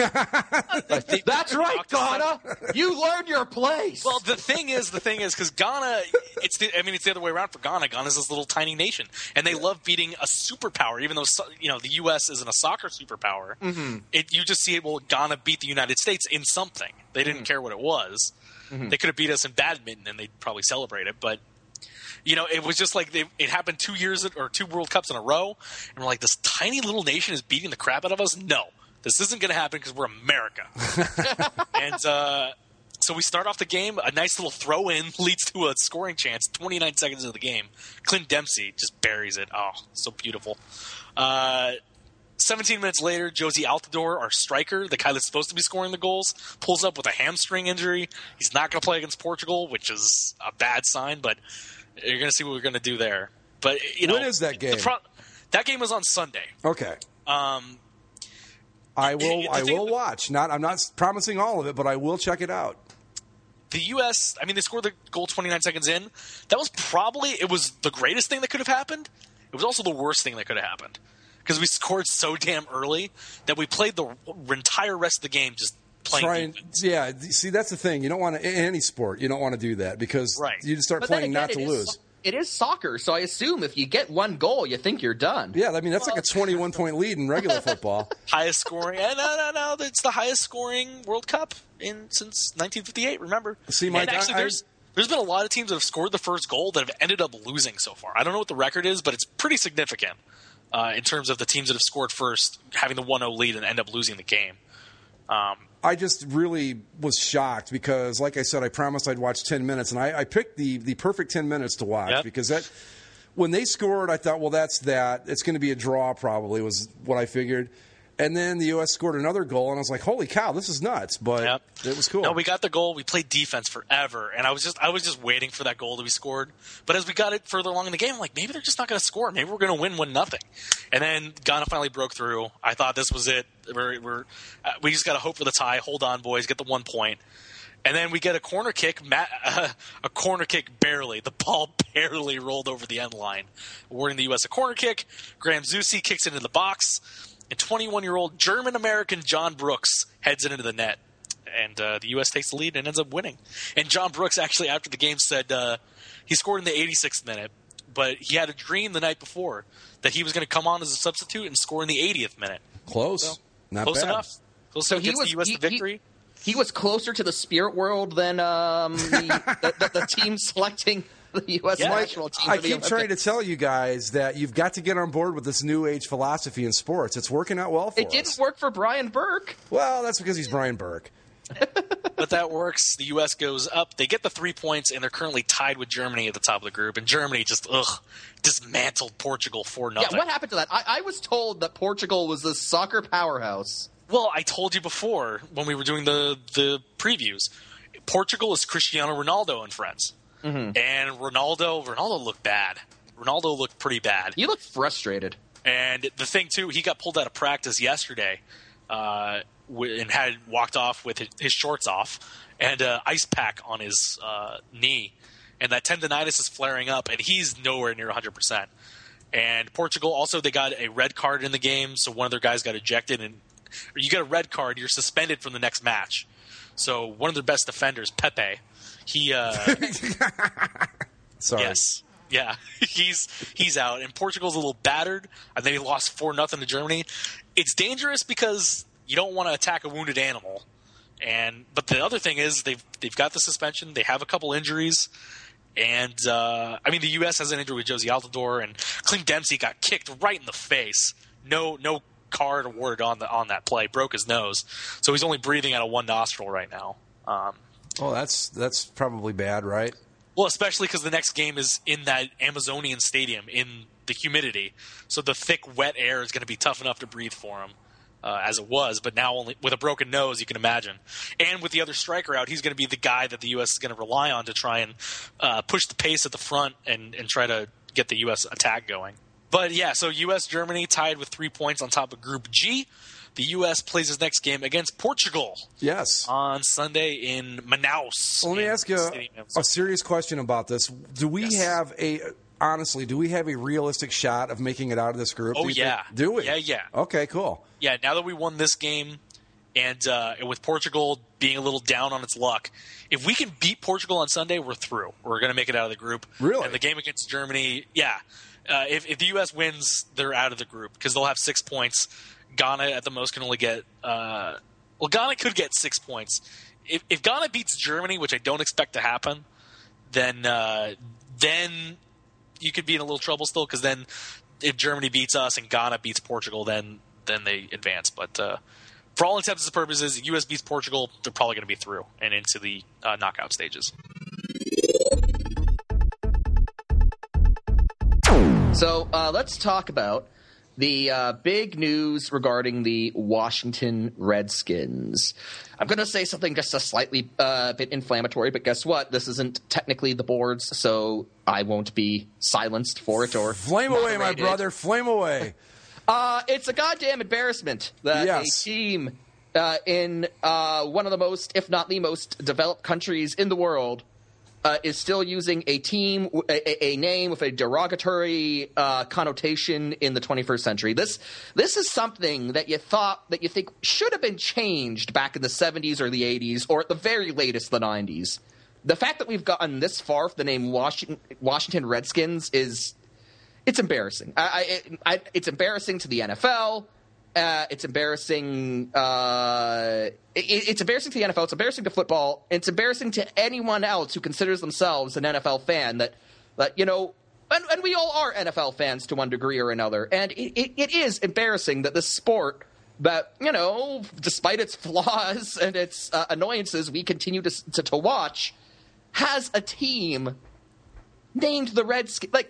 That's right, Ghana. You learned your place. well, the thing is, the thing is, because Ghana, it's the, I mean, it's the other way around for Ghana. Ghana's this little tiny nation, and they love beating a superpower. Even though so- you know the U S isn't a soccer superpower, Mm-hmm. it you just see it. Well, Ghana beat the United States in something. They didn't Mm-hmm. care what it was. They could have beat us in badminton, and they'd probably celebrate it. But you know, it was just like they, it happened two years or two World Cups in a row, and we're like, this tiny little nation is beating the crap out of us. No, this isn't going to happen because we're America. and uh, so we start off the game. A nice little throw in leads to a scoring chance. twenty-nine seconds into the game, Clint Dempsey just buries it. Oh, so beautiful. Uh, seventeen minutes later, Josie Altidore, our striker, the guy that's supposed to be scoring the goals, pulls up with a hamstring injury. He's not going to play against Portugal, which is a bad sign, but you're going to see what we're going to do there. But you know, When is that game? the pro- that game was on Sunday. Okay. Um, I will. the I thing- will watch. Not. I'm not promising all of it, but I will check it out. the U S, I mean, they scored the goal twenty-nine seconds in. That was probably, it was the greatest thing that could have happened. It was also the worst thing that could have happened. Because we scored so damn early that we played the entire rest of the game just playing Trying, defense. yeah. See, that's the thing. You don't want to in any sport. You don't want to do that because Right. you just start But then playing again, not to it is lose. so- it is soccer, so I assume if you get one goal, you think you're done. Yeah, I mean, that's well, like a twenty-one point lead in regular football. Highest scoring. No, no, no. It's the highest scoring World Cup in since nineteen fifty-eight, remember? See, Mike, and actually, I, there's, there's been a lot of teams that have scored the first goal that have ended up losing so far. I don't know what the record is, but it's pretty significant uh, in terms of the teams that have scored first having the one oh lead and end up losing the game. Um, I just really was shocked because, like I said, I promised I'd watch ten minutes, and I, I picked the, the perfect ten minutes to watch yep. because that when they scored, I thought, well, that's that. It's going to be a draw probably was what I figured. And then the U S scored another goal, and I was like, holy cow, this is nuts. But yep. it was cool. No, we got the goal. We played defense forever, and I was just I was just waiting for that goal to be scored. But as we got it further along in the game, I'm like, maybe they're just not going to score. Maybe we're going to win one nothing. And then Ghana finally broke through. I thought this was it. We're, we're uh, we just got to hope for the tie. Hold on, boys. Get the one point. And then we get a corner kick, Matt, uh, a corner kick barely. The ball barely rolled over the end line, awarding the U S a corner kick. Graham Zusi kicks it into the box. And twenty-one-year-old German-American John Brooks heads it into the net. And uh, the U S takes the lead and ends up winning. And John Brooks actually, after the game, said uh, he scored in the eighty-sixth minute, but he had a dream the night before that he was going to come on as a substitute and score in the eightieth minute. Close. So, Not close bad. enough. Close so enough. He gets was, the U S he, the victory. He, he was closer to the spirit world than um, the, the, the, the team selecting the U S Yeah. national team. I keep trying to tell you guys that you've got to get on board with this new age philosophy in sports. It's working out well for it us. It didn't work for Brian Burke. Well, that's because he's Brian Burke. But that works. The U S goes up. They get the three points, and they're currently tied with Germany at the top of the group. And Germany just, ugh, dismantled Portugal for nothing. Yeah, what happened to that? I, I was told that Portugal was the soccer powerhouse. Well, I told you before when we were doing the, the previews. Portugal is Cristiano Ronaldo and friends. Mm-hmm. And Ronaldo, Ronaldo looked bad. Ronaldo looked pretty bad. He looked frustrated. And the thing, too, he got pulled out of practice yesterday uh, and had walked off with his shorts off and an ice pack on his uh, knee. And that tendonitis is flaring up, and he's nowhere near one hundred percent. And Portugal, also, they got a red card in the game, so one of their guys got ejected. And you get a red card, you're suspended from the next match. So one of their best defenders, Pepe, he uh, – Sorry. Yes. Yeah, he's he's out, and Portugal's a little battered, and they lost four nothing to Germany. It's dangerous because you don't want to attack a wounded animal, and but the other thing is they've they've got the suspension, they have a couple injuries, and uh, I mean the U S has an injury with Josie Altidore, and Clint Dempsey got kicked right in the face. No no card awarded on the on that play, broke his nose, so he's only breathing out of one nostril right now. Um, oh, that's that's probably bad, right? Well, especially because the next game is in that Amazonian stadium in the humidity. So the thick, wet air is going to be tough enough to breathe for him uh, as it was. But now only with a broken nose, you can imagine. And with the other striker out, he's going to be the guy that the U S is going to rely on to try and uh, push the pace at the front and, and try to get the U S attack going. But, yeah, so U S Germany tied with three points on top of Group G. The U S plays his next game against Portugal. Yes. On Sunday in Manaus. Well, let me ask you a, a serious question about this. Do we yes. have a honestly? Do we have a realistic shot of making it out of this group? Oh do yeah. Think? Do we? Yeah, yeah. Okay, cool. Yeah. Now that we won this game, and, uh, and with Portugal being a little down on its luck, if we can beat Portugal on Sunday, we're through. We're going to make it out of the group. Really? And the game against Germany, yeah. Uh, if, if the U S wins, they're out of the group because they'll have six points. Ghana at the most can only get uh, – well, Ghana could get six points. If, if Ghana beats Germany, which I don't expect to happen, then uh, then you could be in a little trouble still because then if Germany beats us and Ghana beats Portugal, then then they advance. But uh, for all intents and purposes, U S beats Portugal, they're probably going to be through and into the uh, knockout stages. So uh, let's talk about – the uh, big news regarding the Washington Redskins. I'm going to say something just a slightly uh, bit inflammatory, but guess what? This isn't technically the boards, so I won't be silenced for it or flame away, my brother, flame away. uh, it's a goddamn embarrassment that yes. a team uh, in uh, one of the most, if not the most, developed countries in the world Uh, is still using a team, a, a name with a derogatory uh, connotation in the twenty-first century. This this is something that you thought that you think should have been changed back in the seventies or the eighties, or at the very latest the nineties. the fact that we've gotten this far with the name Washington, Washington Redskins is it's embarrassing. I, I, I, it's embarrassing to the N F L. Uh, it's embarrassing. Uh, it, it's embarrassing to the N F L. It's embarrassing to football. It's embarrassing to anyone else who considers themselves an N F L fan. That, that you know, and, and we all are N F L fans to one degree or another. And it, it, it is embarrassing that this sport, that you know, despite its flaws and its uh, annoyances, we continue to, to to watch, has a team named the Redskins. Like.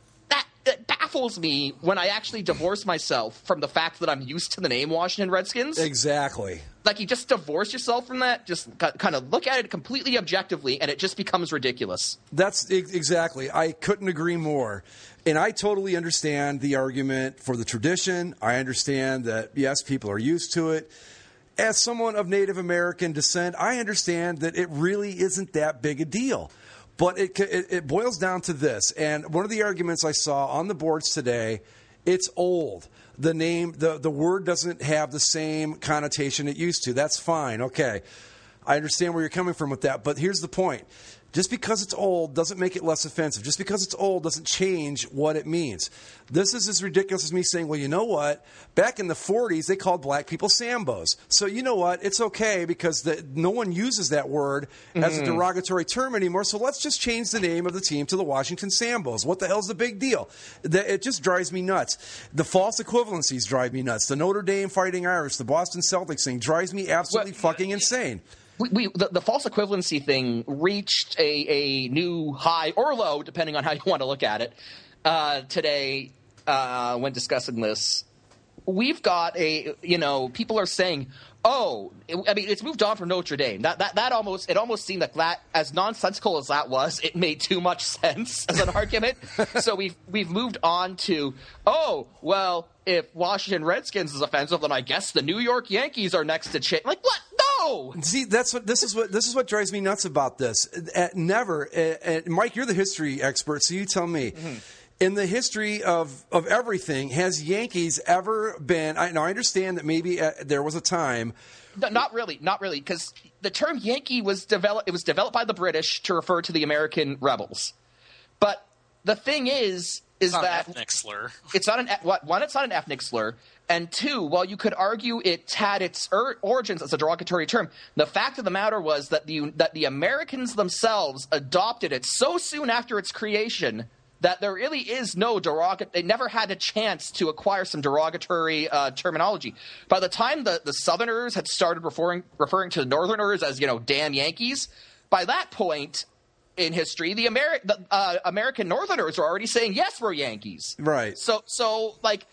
It baffles me when I actually divorce myself from the fact that I'm used to the name Washington Redskins. Exactly. Like, you just divorce yourself from that, just kind of look at it completely objectively, and it just becomes ridiculous. That's exactly. I couldn't agree more. And I totally understand the argument for the tradition. I understand that, yes, people are used to it. As someone of Native American descent, I understand that it really isn't that big a deal. But it, it it boils down to this, and one of the arguments I saw on the boards today, it's old. The name, the, the word doesn't have the same connotation it used to. That's fine. Okay. I understand where you're coming from with that, but here's the point. Just because it's old doesn't make it less offensive. Just because it's old doesn't change what it means. This is as ridiculous as me saying, well, you know what? Back in the forties, they called black people Sambos. So you know what? It's okay because the, no one uses that word mm-hmm. as a derogatory term anymore. So let's just change the name of the team to the Washington Sambos. What the hell's the big deal? The, it just drives me nuts. The false equivalencies drive me nuts. The Notre Dame Fighting Irish, the Boston Celtics thing drives me absolutely well, fucking insane. We, we the, the false equivalency thing reached a, a new high or low, depending on how you want to look at it, uh, today uh, when discussing this. We've got a, you know, people are saying, oh, it, I mean, it's moved on from Notre Dame. That that that almost it almost seemed like that, as nonsensical as that was, it made too much sense as an argument. So we've we've moved on to, oh, well, if Washington Redskins is offensive, then I guess the New York Yankees are next to change. Like, what? No. See, that's what this is. What this is what drives me nuts about this. Uh, never, uh, uh, Mike, you're the history expert, so you tell me. Mm-hmm. In the history of, of everything, has Yankees ever been? I, now I understand that maybe uh, there was a time. No, not really, not really, because the term Yankee was developed. It was developed by the British to refer to the American rebels. But the thing is, is it's not that an ethnic slur. It's not an what? One, it's not an ethnic slur, and two, while you could argue it had its er, origins as a derogatory term, the fact of the matter was that the that the Americans themselves adopted it so soon after its creation that there really is no derogatory. They never had a chance to acquire some derogatory uh, terminology. By the time the, the Southerners had started referring referring to the Northerners as, you know, damn Yankees, by that point in history, the, Ameri- the uh, American Northerners are already saying, yes, we're Yankees. Right. So, so like,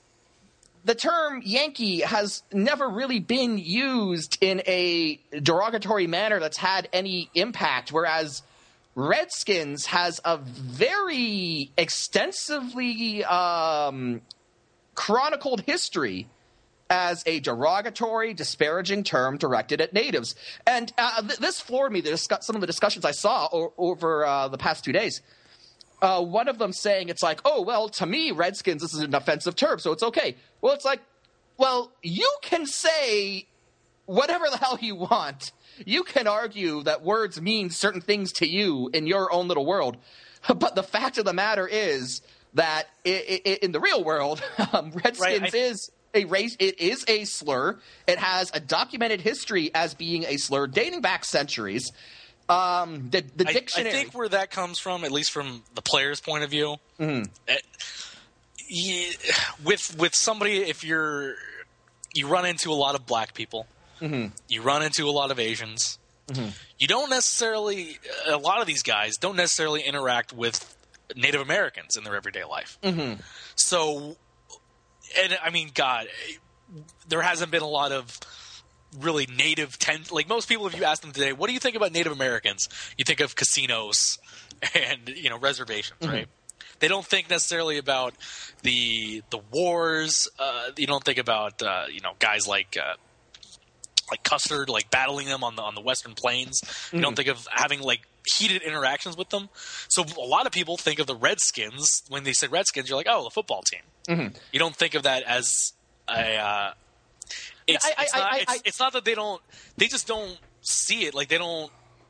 the term Yankee has never really been used in a derogatory manner that's had any impact, whereas Redskins has a very extensively um, chronicled history as a derogatory, disparaging term directed at natives. And uh, th- this floored me, the discuss- some of the discussions I saw o- over uh, the past two days. Uh, one of them saying it's like, oh, well, to me, Redskins, this is an offensive term, so it's okay. Well, it's like, well, you can say whatever the hell you want. You can argue that words mean certain things to you in your own little world. But the fact of the matter is that I- I- in the real world, um, Redskins right, I- is a race. It is a slur. It has a documented history as being a slur dating back centuries. Um, the, the I, dictionary. I think where that comes from, at least from the player's point of view, Mm-hmm. it, you, with with somebody, if you're you run into a lot of black people, Mm-hmm. you run into a lot of Asians. Mm-hmm. You don't necessarily. A lot of these guys don't necessarily interact with Native Americans in their everyday life. Mm-hmm. So, and I mean, God, there hasn't been a lot of really native ten like most people, if you ask them today, what do you think about Native Americans, you think of casinos and, you know, reservations, mm-hmm. right? They don't think necessarily about the the wars. Uh, you don't think about uh, you know, guys like uh, like Custer, like battling them on the on the Western Plains. Mm-hmm. You don't think of having like heated interactions with them. So a lot of people think of the Redskins when they say Redskins. You're like, oh, the football team. Mm-hmm. You don't think of that as a. Uh, It's, I, I, it's, not, I, I, it's, it's not that they don't – they just don't see it. Like, they don't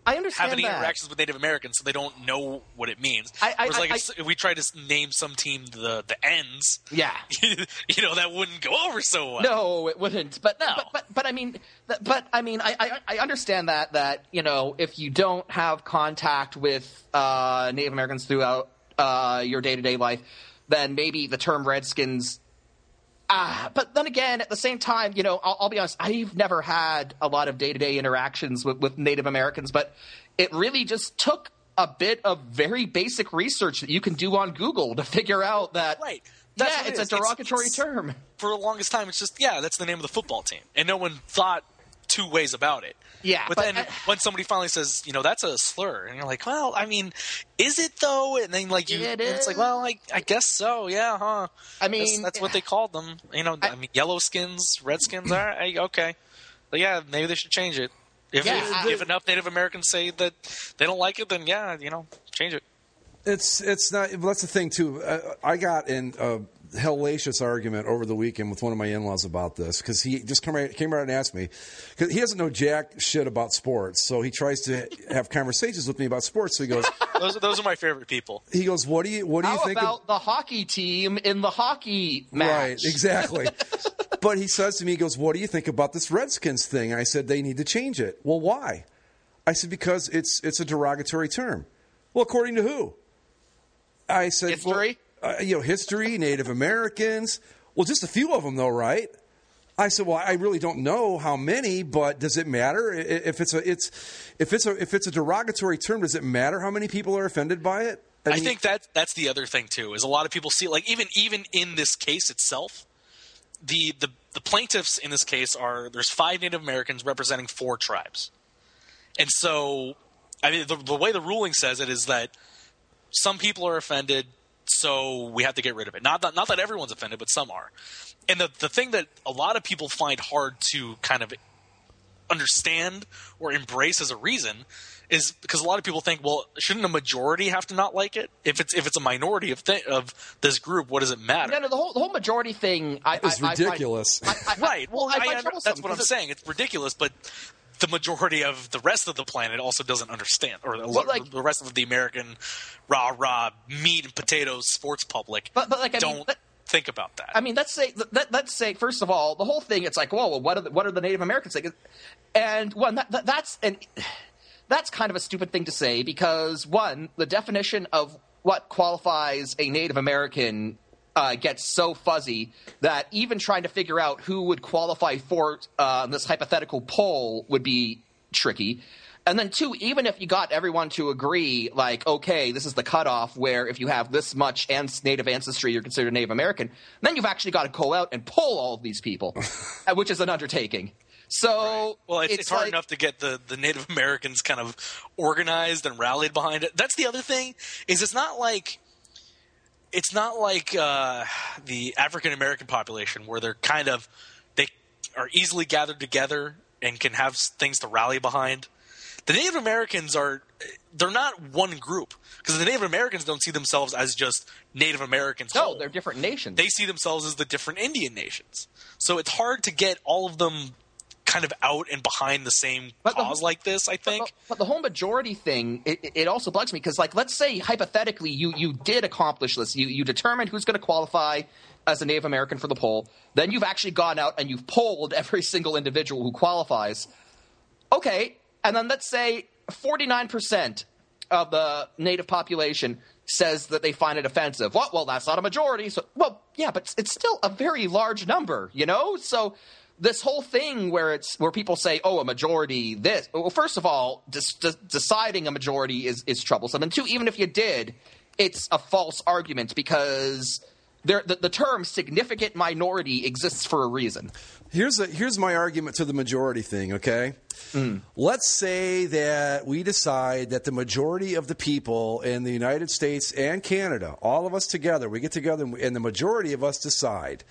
I understand have any that. interactions with Native Americans, so they don't know what it means. I, I, Whereas, like, I, if, if we try to name some team the the Ends, yeah, you know, that wouldn't go over so well. No, it wouldn't. But No. but, but but I mean, but I mean, I, I I understand that that you know if you don't have contact with uh, Native Americans throughout uh, your day to day life, then maybe the term Redskins. Ah, but then again, at the same time, you know, I'll, I'll be honest. I've never had a lot of day to day interactions with, with Native Americans, but it really just took a bit of very basic research that you can do on Google to figure out that. Right. That's yeah, what it it's is. a derogatory It's- term. For the longest time, it's just, yeah, that's the name of the football team. And no one thought two ways about it. Yeah, But, but then I- when somebody finally says, you know, that's a slur, and you're like, well, I mean, is it though? And then like you, It it's like, is. well, I, I guess so, yeah, huh? I mean, that's, that's what they called them. You know, I, I- mean, yellow skins, red skins, all right, okay. But yeah, maybe they should change it. If, Yeah, if, I- if enough Native Americans say that they don't like it, then yeah, you know, change it. It's it's not. Well, that's the thing too. Uh, I got in a hellacious argument over the weekend with one of my in-laws about this because he just came right, came right and asked me because he doesn't know jack shit about sports, so he tries to have conversations with me about sports. So he goes, Those, those are my favorite people. he goes, what do you what do you How think? about of, the hockey team in the hockey match? Right, exactly. But he says to me, he goes, what do you think about this Redskins thing? I said they need to change it. Well, why? I said because it's it's a derogatory term. Well, according to who? I said History? Well, uh, you know, history, Native Americans. Well, just a few of them, though, right? I said, well, I really don't know how many, but does it matter I- if it's a it's if it's a if it's a derogatory term? Does it matter how many people are offended by it? I mean, think that that's the other thing too. Is a lot of people see like even even in this case itself, the the the plaintiffs in this case are there's five Native Americans representing four tribes, and so I mean the, the way the ruling says it is that some people are offended, so we have to get rid of it. Not that not that everyone's offended, but some are. And the the thing that a lot of people find hard to kind of understand or embrace as a reason is because a lot of people think, well, shouldn't a majority have to not like it? If it's if it's a minority of th- of this group, what does it matter? No, no, the whole the whole majority thing. I, It's I, ridiculous. I find, I, I, right. Well, I I, find I, troublesome that's what I'm because it- saying. It's ridiculous, but the majority of the rest of the planet also doesn't understand, or the, Well, like- the rest of the American rah rah meat and potatoes sports public But- but, like, I mean, don't that- think about that. I mean, let's say let, let's say first of all, the whole thing. It's like, whoa, well, what are the, what are the Native Americans saying? And one that, that, that's and that's kind of a stupid thing to say because one, the definition of what qualifies a Native American uh, gets so fuzzy that even trying to figure out who would qualify for uh, this hypothetical poll would be tricky. And then two, even if you got everyone to agree, like, okay, this is the cutoff where if you have this much ans- Native ancestry, you're considered Native American, then you've actually got to go out and poll all of these people, uh, which is an undertaking. So Well, it's, it's, it's hard like, enough to get the, the Native Americans kind of organized and rallied behind it. That's the other thing is it's not like it's not like uh, the African American population where they're kind of they are easily gathered together and can have things to rally behind. The Native Americans are they're not one group because the Native Americans don't see themselves as just Native Americans. No, whole. they're different nations. They see themselves as the different Indian nations. So it's hard to get all of them kind of out and behind the same But the- cause like this, I think. But, but the whole majority thing, it, it also bugs me because, like, let's say hypothetically you you did accomplish this. You you determined who's going to qualify as a Native American for the poll. Then you've actually gone out and you've polled every single individual who qualifies. Okay, and then let's say forty-nine percent of the Native population says that they find it offensive. Well, well, that's not a majority. So, well, yeah, but it's still a very large number, you know? So this whole thing where it's where people say, "Oh, a majority this." Well, first of all, des- de- deciding a majority is is troublesome, and two, even if you did, it's a false argument because there, the, the term "significant minority" exists for a reason. Here's a, here's my argument to the majority thing, okay? Mm. Let's say that we decide that the majority of the people in the United States and Canada, all of us together, we get together and the majority of us decide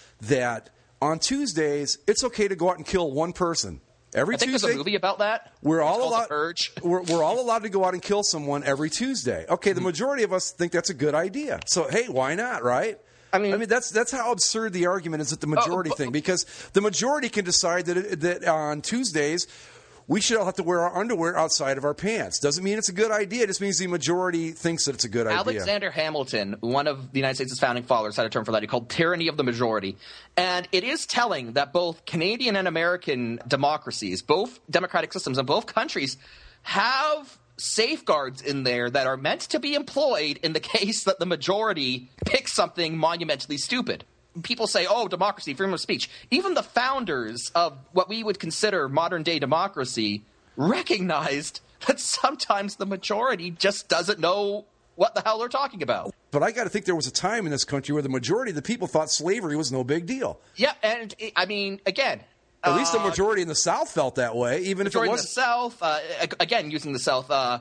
that on Tuesdays it's okay to go out and kill one person. Every I think Tuesday, there's a movie about that. We're all called allowed. The Purge. We're, we're all allowed to go out and kill someone every Tuesday. Okay, the majority of us think that's a good idea. So hey, why not, right? I mean, I mean that's that's how absurd the argument is at the majority but- thing because the majority can decide that it, that on Tuesdays we should all have to wear our underwear outside of our pants. Doesn't mean it's a good idea. It just means the majority thinks that it's a good idea. Alexander Hamilton, one of the United States' founding fathers, had a term for that. He called tyranny of the majority. And it is telling that both Canadian and American democracies, both democratic systems in both countries, have safeguards in there that are meant to be employed in the case that the majority picks something monumentally stupid. People say, oh, democracy, freedom of speech. Even the founders of what we would consider modern-day democracy recognized that sometimes the majority just doesn't know what the hell they're talking about. But I got to think there was a time in this country where the majority of the people thought slavery was no big deal. Yeah, and, I mean, again... At least the uh, majority in the South felt that way, even if it majority was in the South, uh, again, using the South, uh,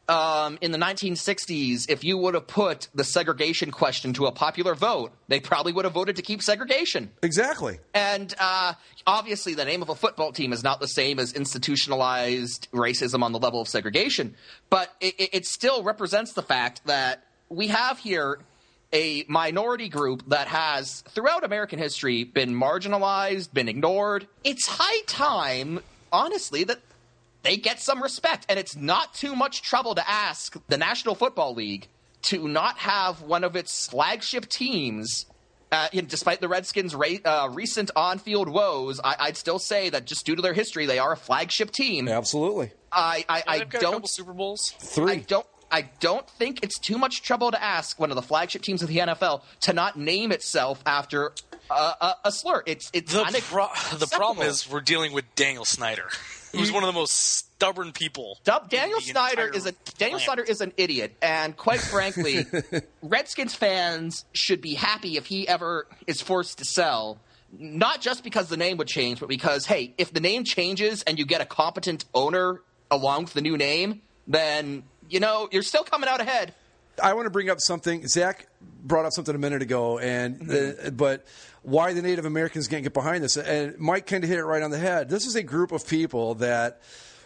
um, in the nineteen sixties, if you would have put the segregation question to a popular vote, they probably would have voted to keep segregation. Exactly. And uh, obviously the name of a football team is not the same as institutionalized racism on the level of segregation, but it, it still represents the fact that we have here a minority group that has, throughout American history, been marginalized, been ignored. It's high time, honestly, that they get some respect. And it's not too much trouble to ask the National Football League to not have one of its flagship teams, uh, you know, despite the Redskins' ra- uh, recent on-field woes, I- I'd still say that just due to their history, they are a flagship team. Absolutely. I, I, I they've got don't. a couple Super Bowls. Three. I don't. I don't think it's too much trouble to ask one of the flagship teams of the N F L to not name itself after a, a, a slur. It's it's The, kinda pro- the problem acceptable. is we're dealing with Daniel Snyder, who's one of the most stubborn people. Dub, Daniel in the Snyder entire is a Daniel planet. Snyder is an idiot, and quite frankly, Redskins fans should be happy if he ever is forced to sell. Not just because the name would change, but because, hey, if the name changes and you get a competent owner along with the new name, then, you know, you're still coming out ahead. I want to bring up something. Zach brought up something a minute ago, and Mm-hmm. the, but why the Native Americans can't get behind this. And Mike kind of hit it right on the head. This is a group of people that,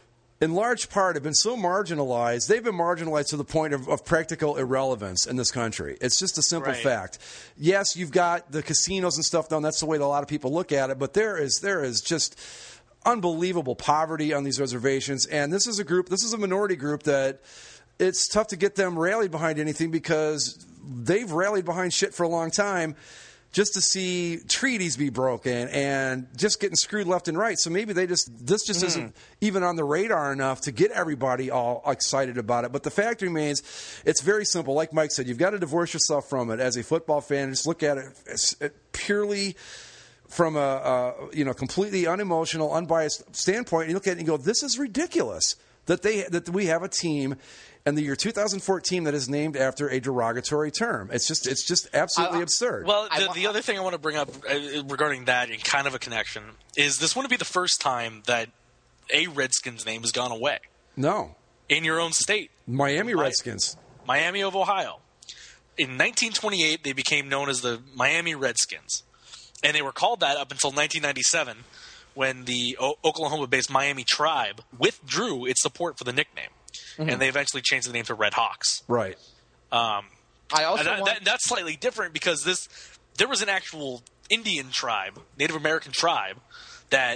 in large part, have been so marginalized. They've been marginalized to the point of, of practical irrelevance in this country. It's just a simple Right. fact. Yes, you've got the casinos and stuff down. That's the way that a lot of people look at it. But there is there is just unbelievable poverty on these reservations. And this is a group, this is a minority group that it's tough to get them rallied behind anything because they've rallied behind shit for a long time just to see treaties be broken and just getting screwed left and right. So maybe they just, this just mm. isn't even on the radar enough to get everybody all excited about it. But the fact remains, it's very simple. Like Mike said, you've got to divorce yourself from it as a football fan. Just look at it as, as purely from a, a you know completely unemotional, unbiased standpoint. You look at it and you go, this is ridiculous that they that we have a team in the year two thousand fourteen that is named after a derogatory term. It's just it's just absolutely I, absurd. Well, the, I, the other thing I want to bring up uh, regarding that, in kind of a connection, is this wouldn't be the first time that a Redskins name has gone away. No. In your own state. Miami Redskins. Miami of Ohio. In nineteen twenty-eight, they became known as the Miami Redskins. And they were called that up until nineteen ninety-seven, when the o- Oklahoma-based Miami Tribe withdrew its support for the nickname. Mm-hmm. And they eventually changed the name to Red Hawks. Right. Um, I also that, want- that, that's slightly different because this there was an actual Indian tribe, Native American tribe, that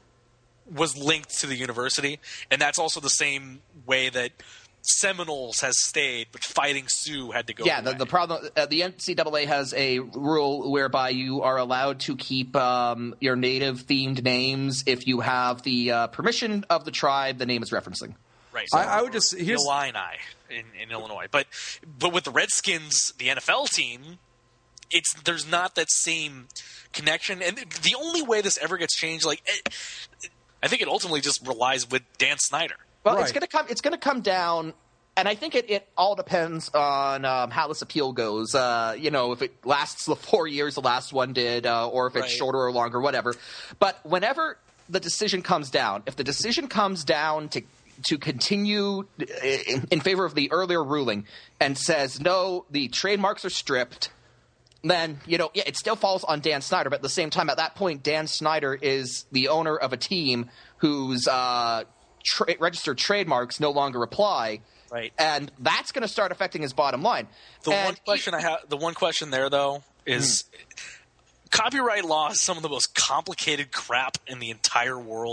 was linked to the university. And that's also the same way that Seminoles has stayed, but Fighting Sioux had to go Yeah, away. the, the problem, uh, the N C double A has a rule whereby you are allowed to keep um, your native-themed names if you have the uh, permission of the tribe the name is referencing. Right. I, I would just here's Illini in, in Illinois, but but with the Redskins, the N F L team, it's there's not that same connection, and the only way this ever gets changed, like it, I think it ultimately just relies with Dan Snyder. Well, Right. it's going to come. It's going to come down, and I think it, it all depends on um, how this appeal goes. Uh, you know, if it lasts the four years the last one did, uh, or if it's Right. shorter or longer, whatever. But whenever the decision comes down, if the decision comes down to to continue in, in favor of the earlier ruling and says no, the trademarks are stripped, then, you know, yeah, it still falls on Dan Snyder. But at the same time, at that point, Dan Snyder is the owner of a team whose uh, tra- registered trademarks no longer apply. Right. And that's going to start affecting his bottom line. The and one question I have, the one question there though, is hmm. copyright law is some of the most complicated crap in the entire world.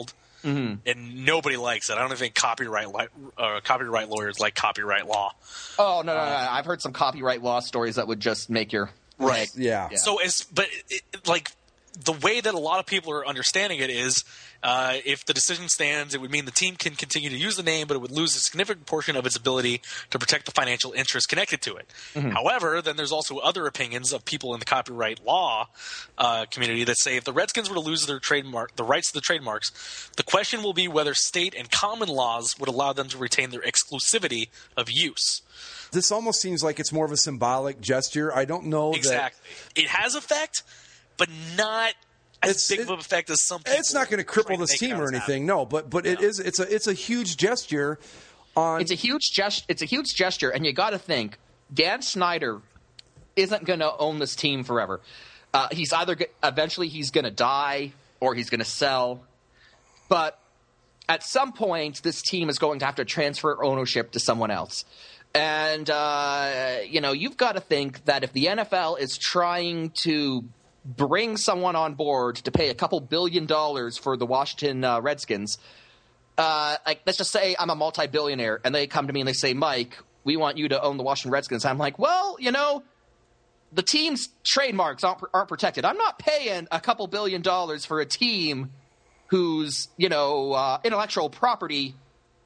mm-hmm. and nobody likes it. I don't even think copyright li- uh, copyright lawyers like copyright law. Oh no, no, no, no! I've heard some copyright law stories that would just make your right. Yeah. yeah. So as but it, like the way that a lot of people are understanding it is. Uh, if the decision stands, it would mean the team can continue to use the name, but it would lose a significant portion of its ability to protect the financial interests connected to it. Mm-hmm. However, then there's also other opinions of people in the copyright law uh, community that say if the Redskins were to lose their trademark, the rights to the trademarks, the question will be whether state and common laws would allow them to retain their exclusivity of use. This almost seems like it's more of a symbolic gesture. I don't know exactly. that It has effect, but not as it's, big it, of an effect as some people. It's not going to cripple this team or anything, no. But but yeah. it is. It's a it's a huge gesture. On it's a huge gest. It's a huge gesture, and you got to think Dan Snyder isn't going to own this team forever. Uh, he's either eventually he's going to die or he's going to sell. But at some point, this team is going to have to transfer ownership to someone else. And uh, you know, you've got to think that if the N F L is trying to bring someone on board to pay a couple billion dollars for the Washington uh, Redskins. Uh, like, let's just say I'm a multi-billionaire, and they come to me and they say, Mike, we want you to own the Washington Redskins. I'm like, well, you know, the team's trademarks aren't, aren't protected. I'm not paying a couple billion dollars for a team whose, you know, uh, intellectual property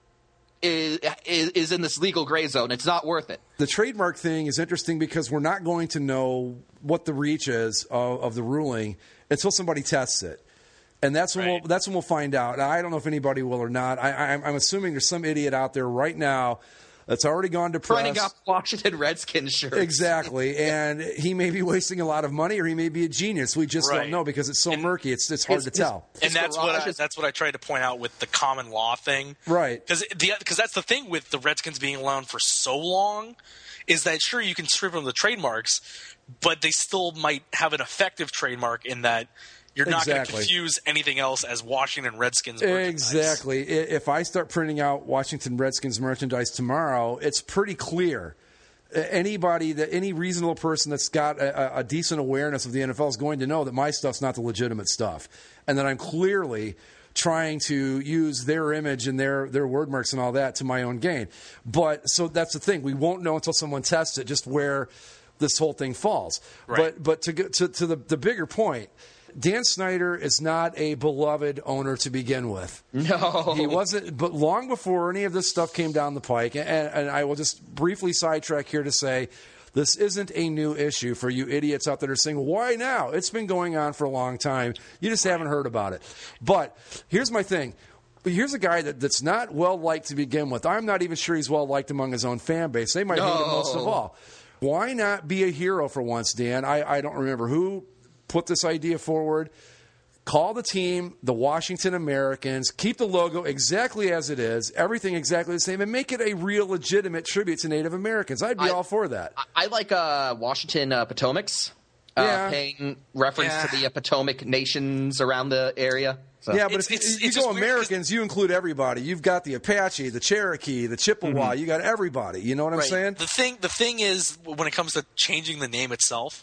Is, is is in this legal gray zone. It's not worth it. The trademark thing is interesting because we're not going to know what the reach is of, of the ruling until somebody tests it, and that's when right. we'll that's when we'll find out. I don't know if anybody will or not. I, I, I'm assuming there's some idiot out there right now that's already gone to press. Printing up Washington Redskins shirts. Exactly, and he may be wasting a lot of money, or he may be a genius. We just right. don't know because it's so and murky. It's it's hard his, to tell. His, and that's what I, that's what I tried to point out with the common law thing, right? Because because that's the thing with the Redskins being around for so long, is that sure you can strip them the trademarks, but they still might have an effective trademark in that. You're not exactly. going to confuse anything else as Washington Redskins merchandise. Exactly. If I start printing out Washington Redskins merchandise tomorrow, it's pretty clear. Anybody, that any reasonable person that's got a, a decent awareness of the N F L is going to know that my stuff's not the legitimate stuff, and that I'm clearly trying to use their image and their, their word marks and all that to my own gain. But so that's the thing. We won't know until someone tests it just where this whole thing falls. Right. But but to get to, to the, the bigger point, Dan Snyder is not a beloved owner to begin with. No. He wasn't, but long before any of this stuff came down the pike, and, and I will just briefly sidetrack here to say this isn't a new issue for you idiots out there saying, why now? It's been going on for a long time. You just haven't heard about it. But here's my thing. Here's a guy that, that's not well-liked to begin with. I'm not even sure he's well-liked among his own fan base. They might no. hate him most of all. Why not be a hero for once, Dan? I, I don't remember who put this idea forward. Call the team the Washington Americans. Keep the logo exactly as it is, everything exactly the same, and make it a real legitimate tribute to Native Americans. I'd be I, all for that. I, I like uh, Washington uh, Potomacs, uh, yeah. paying reference yeah. to the uh, Potomac nations around the area. So. Yeah, but It's- if you, it's- you it's go just weird Americans, you include everybody. You've got the Apache, the Cherokee, the Chippewa. Mm-hmm. You got everybody. You know what I'm Right. saying? The thing, the thing is, when it comes to changing the name itself,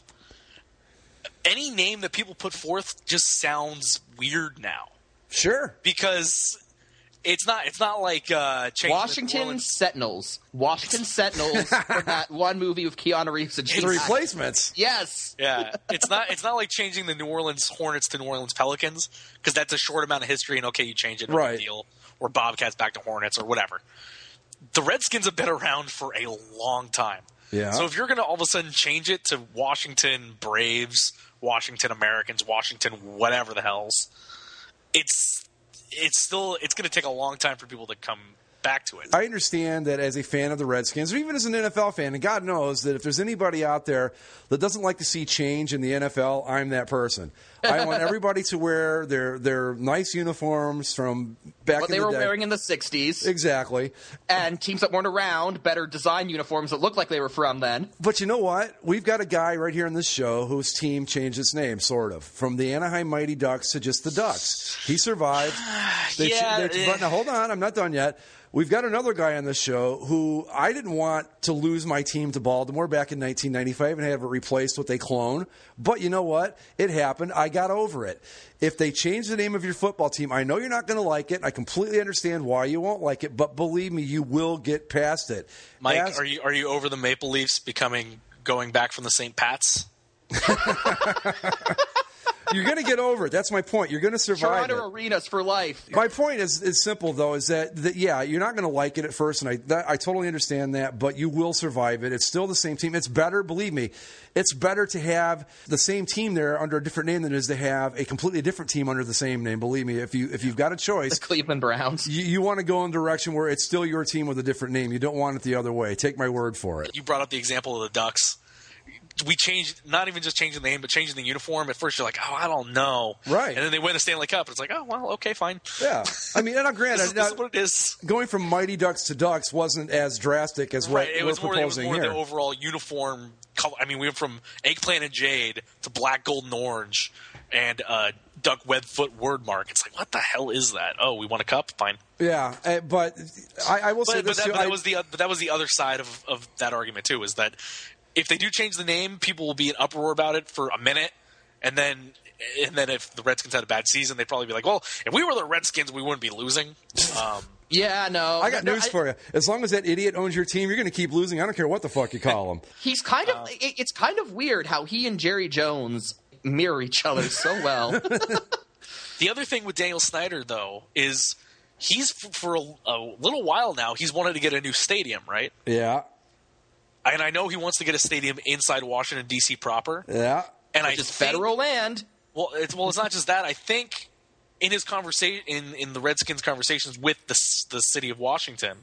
any name that people put forth just sounds weird now Sure. because it's not. It's not like uh, changing Washington the New Orleans- Sentinels. Washington Sentinels from that one movie with Keanu Reeves and The Gene Hackman. replacements. Yes. Yeah, it's not. It's not like changing the New Orleans Hornets to New Orleans Pelicans because that's a short amount of history, and okay, you change it, no Right. big deal, or Bobcats back to Hornets or whatever. The Redskins have been around for a long time. Yeah. So if you're going to all of a sudden change it to Washington Braves, Washington Americans, Washington whatever the hell's, it's it's still it's going to take a long time for people to come back to it. I understand that as a fan of the Redskins, or even as an N F L fan, and God knows that if there's anybody out there that doesn't like to see change in the N F L, I'm that person. I want everybody to wear their their nice uniforms from back What in they the were day. wearing in the sixties. Exactly. And teams that weren't around better design uniforms that looked like they were from then. But you know what? We've got a guy right here in this show whose team changed its name, sort of, from the Anaheim Mighty Ducks to just the Ducks. He survived. They, Yeah, they, eh. but now, hold on. I'm not done yet. We've got another guy on this show who I didn't want to lose my team to Baltimore back in nineteen ninety-five and have it replaced with a clone. But you know what? It happened. I got over it. If they change the name of your football team, I know you're not going to like it. I completely understand why you won't like it, but believe me, you will get past it. Mike, As, are you are you over the Maple Leafs becoming going back from the Saint Pats? You're going to get over it. That's my point. You're going to survive Toronto it. Arenas for life. My point is, is simple, though, is that, that yeah, you're not going to like it at first, and I that, I totally understand that, but you will survive it. It's still the same team. It's better, believe me, it's better to have the same team there under a different name than it is to have a completely different team under the same name. Believe me, if you if you've got a choice, The Cleveland Browns. you, you want to go in a direction where it's still your team with a different name. You don't want it the other way. Take my word for it. You brought up the example of the Ducks. We changed, not even just changing the name, but changing the uniform. At first, you're like, oh, I don't know. Right. And then they win the Stanley Cup. And it's like, oh, well, okay, fine. Yeah. I mean, and I'm granted, This is, this is what it is. going from Mighty Ducks to Ducks wasn't as drastic as what Right. It we're was more, it was proposing more here. the overall uniform color. I mean, we went from eggplant and jade to black, gold, and orange and uh, duck, webfoot, word mark. It's like, what the hell is that? Oh, we won a cup? Fine. Yeah, uh, but I, I will say But, but, this. that, too, but, that I- was the, but that was the other side of, of that argument, too, is that if they do change the name, people will be in uproar about it for a minute, and then and then if the Redskins had a bad season, they'd probably be like, well, if we were the Redskins, we wouldn't be losing. Um, Yeah, no. I got no, news I- for you. As long as that idiot owns your team, you're going to keep losing. I don't care what the fuck you call him. He's kind of. it, it's kind of weird how he and Jerry Jones mirror each other so well. the other thing with Daniel Snyder, though, is he's f- for a, a little while now, he's wanted to get a new stadium, right? Yeah, And I know he wants to get a stadium inside Washington, D C proper. yeah. And I Which is think- federal land. Well, it's well, it's not just that. I think in his conversation, in, in the Redskins' conversations with the s- the city of Washington,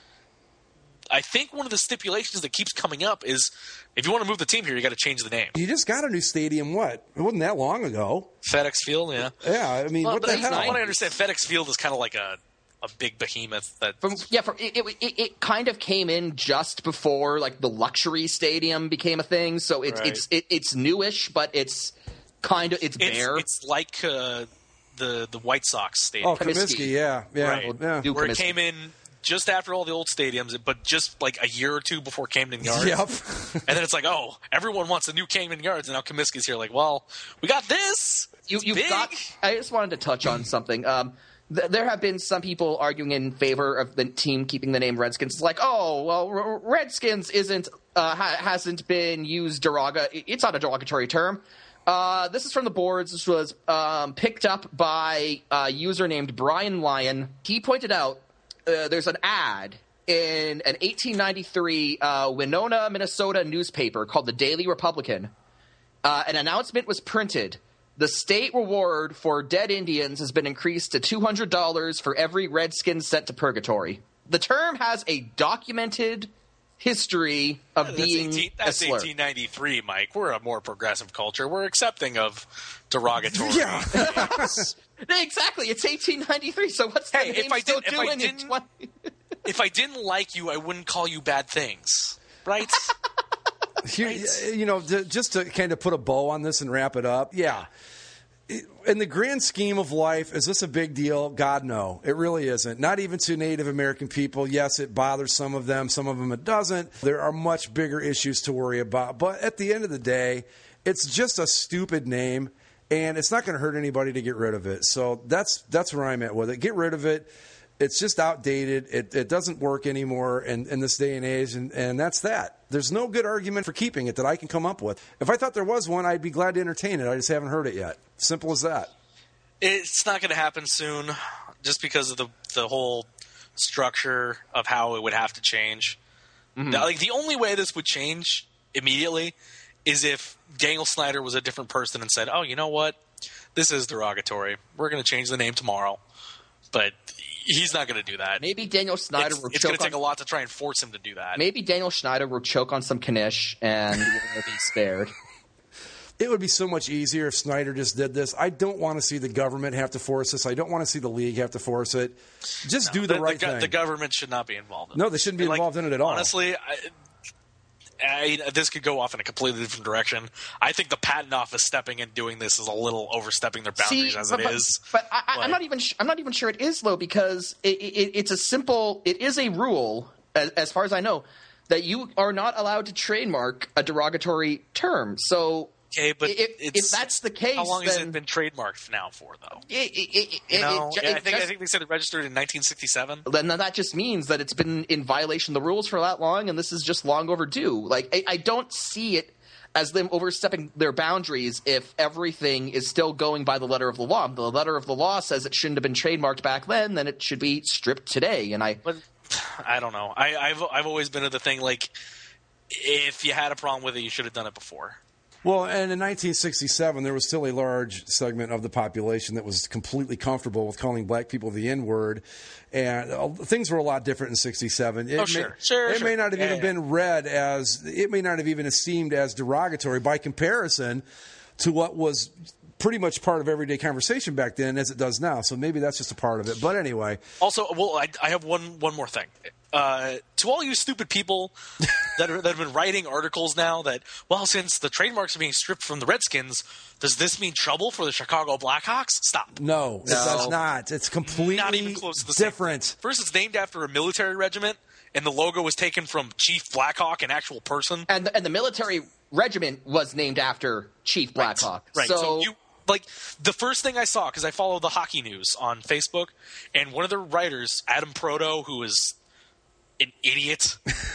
I think one of the stipulations that keeps coming up is if you want to move the team here, you got to change the name. You just got a new stadium. What? It wasn't that long ago. FedEx Field, yeah. Yeah, I mean, Well, what but the that's hell? not what I understand. FedEx Field is kind of like a a big behemoth that. From, yeah, from, it, it, it, it kind of came in just before like the luxury stadium became a thing. So it's Right. it's it, it's newish, but it's kind of it's, It's, bare. it's like uh, the the White Sox stadium. Oh, Comiskey. Comiskey. Yeah, yeah, Right. yeah. New where it Comiskey. came in just after all the old stadiums, but just like a year or two before Camden Yards. Yep. And then it's like, oh, everyone wants a new Camden Yards, and now Comiskey's here. Like, well, we got this. You, It's you've big. got. I just wanted to touch on something. Um, th- there have been some people arguing in favor of the team keeping the name Redskins. It's like, oh, well, R- Redskins isn't uh, ha- hasn't been used deroga. It's not a derogatory term. Uh, this is from the boards. This was um, picked up by a user named Brian Lyon. He pointed out uh, there's an ad in an eighteen ninety-three uh, Winona, Minnesota newspaper called the Daily Republican. Uh, an announcement was printed. The state reward for dead Indians has been increased to two hundred dollars for every Redskin sent to purgatory. The term has a documented history of That's, being eighteen, a that's slur. eighteen ninety-three, Mike. We're a more progressive culture. We're accepting of derogatory. Yeah. Exactly. It's eighteen ninety-three, so what's that Hey, name if I still did- if I doing in didn't- twenty If I didn't like you, I wouldn't call you bad things, right? Here, you know, to, just to kind of put a bow on this and wrap it up, yeah. In the grand scheme of life, is this a big deal? God, no. It really isn't. Not even to Native American people. Yes, it bothers some of them. Some of them it doesn't. There are much bigger issues to worry about. But at the end of the day, it's just a stupid name, and it's not going to hurt anybody to get rid of it. So that's that's where I'm at with it. Get rid of it. It's just outdated. It, it doesn't work anymore in, in this day and age, and, and that's that. There's no good argument for keeping it that I can come up with. If I thought there was one, I'd be glad to entertain it. I just haven't heard it yet. Simple as that. It's not going to happen soon, just because of the the whole structure of how it would have to change. Now, like the only way this would change immediately is if Daniel Snyder was a different person and said, "Oh, you know what? This is derogatory. We're going to change the name tomorrow." But he's not going to do that. Maybe Daniel Snyder It's, will it's going choke to take on, a lot to try and force him to do that. Maybe Daniel Schneider will choke on some Knish and will be spared. It would be so much easier if Snyder just did this. I don't want to see the government have to force this. I don't want to see the league have to force it. Just do the, right the, thing. The government should not be involved in No, this. they shouldn't be Like, involved in it at all. Honestly, I, I, this could go off in a completely different direction. I think the patent office stepping in doing this is a little overstepping their boundaries See, as but, it but- is. But I, I- Like- I'm not even. I'm not even sure it is though, because it, it, it's a simple. It is a rule, as, as far as I know, that you are not allowed to trademark a derogatory term. So Okay, but if, it's, if that's the case, how long then, has it been trademarked now for, though? It, it, it, you know, it, it, yeah, I it think just, I think they said it registered in nineteen sixty-seven. Then that just means that it's been in violation of the rules for that long, and this is just long overdue. Like I, I don't see it as them overstepping their boundaries if everything is still going by the letter of the law. The letter of the law says it shouldn't have been trademarked back then, then it should be stripped today. And I, but I don't know. I, I've I've always been of the thing like, if you had a problem with it, you should have done it before. Well, and in nineteen sixty-seven, there was still a large segment of the population that was completely comfortable with calling black people the N-word, and uh, things were a lot different in sixty-seven. It oh, may, sure, sure, It sure. may not have yeah, even yeah. been read as, it may not have even seemed as derogatory by comparison to what was pretty much part of everyday conversation back then as it does now. So maybe that's just a part of it. But anyway. Also, well, I, I have one one more thing. Uh, to all you stupid people that, are, that have been writing articles now that, well, since the trademarks are being stripped from the Redskins, does this mean trouble for the Chicago Blackhawks? Stop. No, it No. does not. It's completely Not even close to the different. Same. First, it's named after a military regiment, and the logo was taken from Chief Blackhawk, an actual person. and the, and the military regiment was named after Chief Blackhawk. Right. So, So, you like the first thing I saw, because I follow the hockey news on Facebook, and one of the writers, Adam Proto, who is an idiot,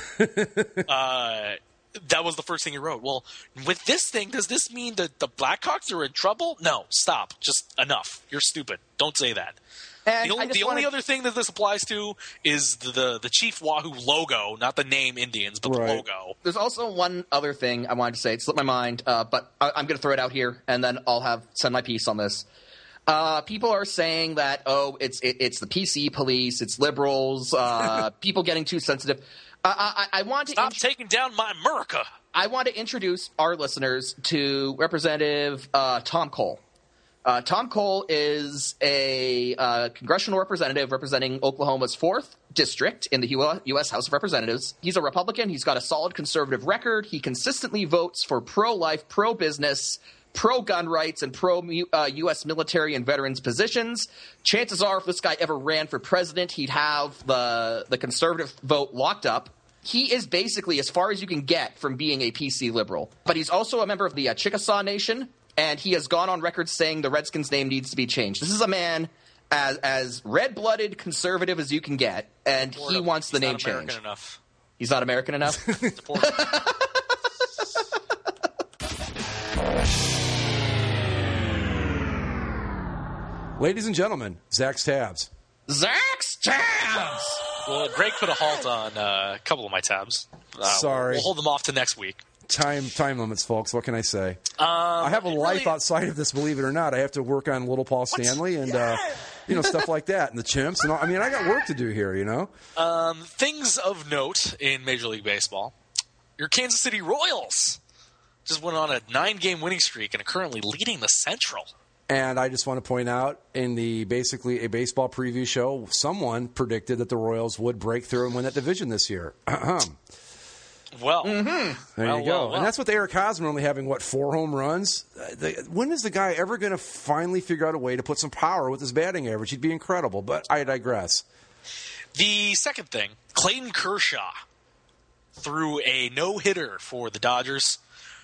uh, that was the first thing he wrote. Well, with this thing, does this mean that the Blackhawks are in trouble? No, stop. Just enough. You're stupid. Don't say that. and The only, I just the only wanna- other thing that this applies to is the, the, the Chief Wahoo logo, not the name Indians, but Right. the logo. There's also one other thing I wanted to say. It slipped my mind, uh, but I, I'm going to throw it out here, and then I'll have send my piece on this. Uh, people are saying that, oh, it's it, it's the P C police, it's liberals, uh, people getting too sensitive. Uh, I, I want to Stop int- taking down my America. I want to introduce our listeners to Representative uh, Tom Cole. Uh, Tom Cole is a uh, congressional representative representing Oklahoma's fourth district in the U S House of Representatives. He's a Republican. He's got a solid conservative record. He consistently votes for pro-life, pro-business, pro-gun rights, and pro-U S military and veterans positions. Chances are, if this guy ever ran for president, he'd have the, the conservative vote locked up. He is basically as far as you can get from being a P C liberal. But he's also a member of the uh, Chickasaw Nation, and he has gone on record saying the Redskins' name needs to be changed. This is a man as as red-blooded conservative as you can get, and he Florida, wants the he's name not American changed. enough. He's not American enough? Support him. Ladies and gentlemen, Zach's Tabs. Zach's Tabs! Well, Greg put a halt on uh, a couple of my tabs. Uh, Sorry. We'll hold them off to next week. Time time limits, folks. What can I say? Um, I have a it life really- outside of this, believe it or not. I have to work on Little Paul Stanley and uh, you know stuff like that, and the Chimps. And all. I mean, I got work to do here. You know. Um, things of note in Major League Baseball. Your Kansas City Royals just went on a nine-game winning streak and are currently leading the Central. And I just want to point out, in the basically a baseball preview show, someone predicted that the Royals would break through and win that division this year. Well, There Well, you go. well, well. And that's with Eric Hosmer only having, what, four home runs? Uh, the, when is the guy ever going to finally figure out a way to put some power with his batting average? He'd be incredible, but I digress. the second thing, Clayton Kershaw threw a no-hitter for the Dodgers,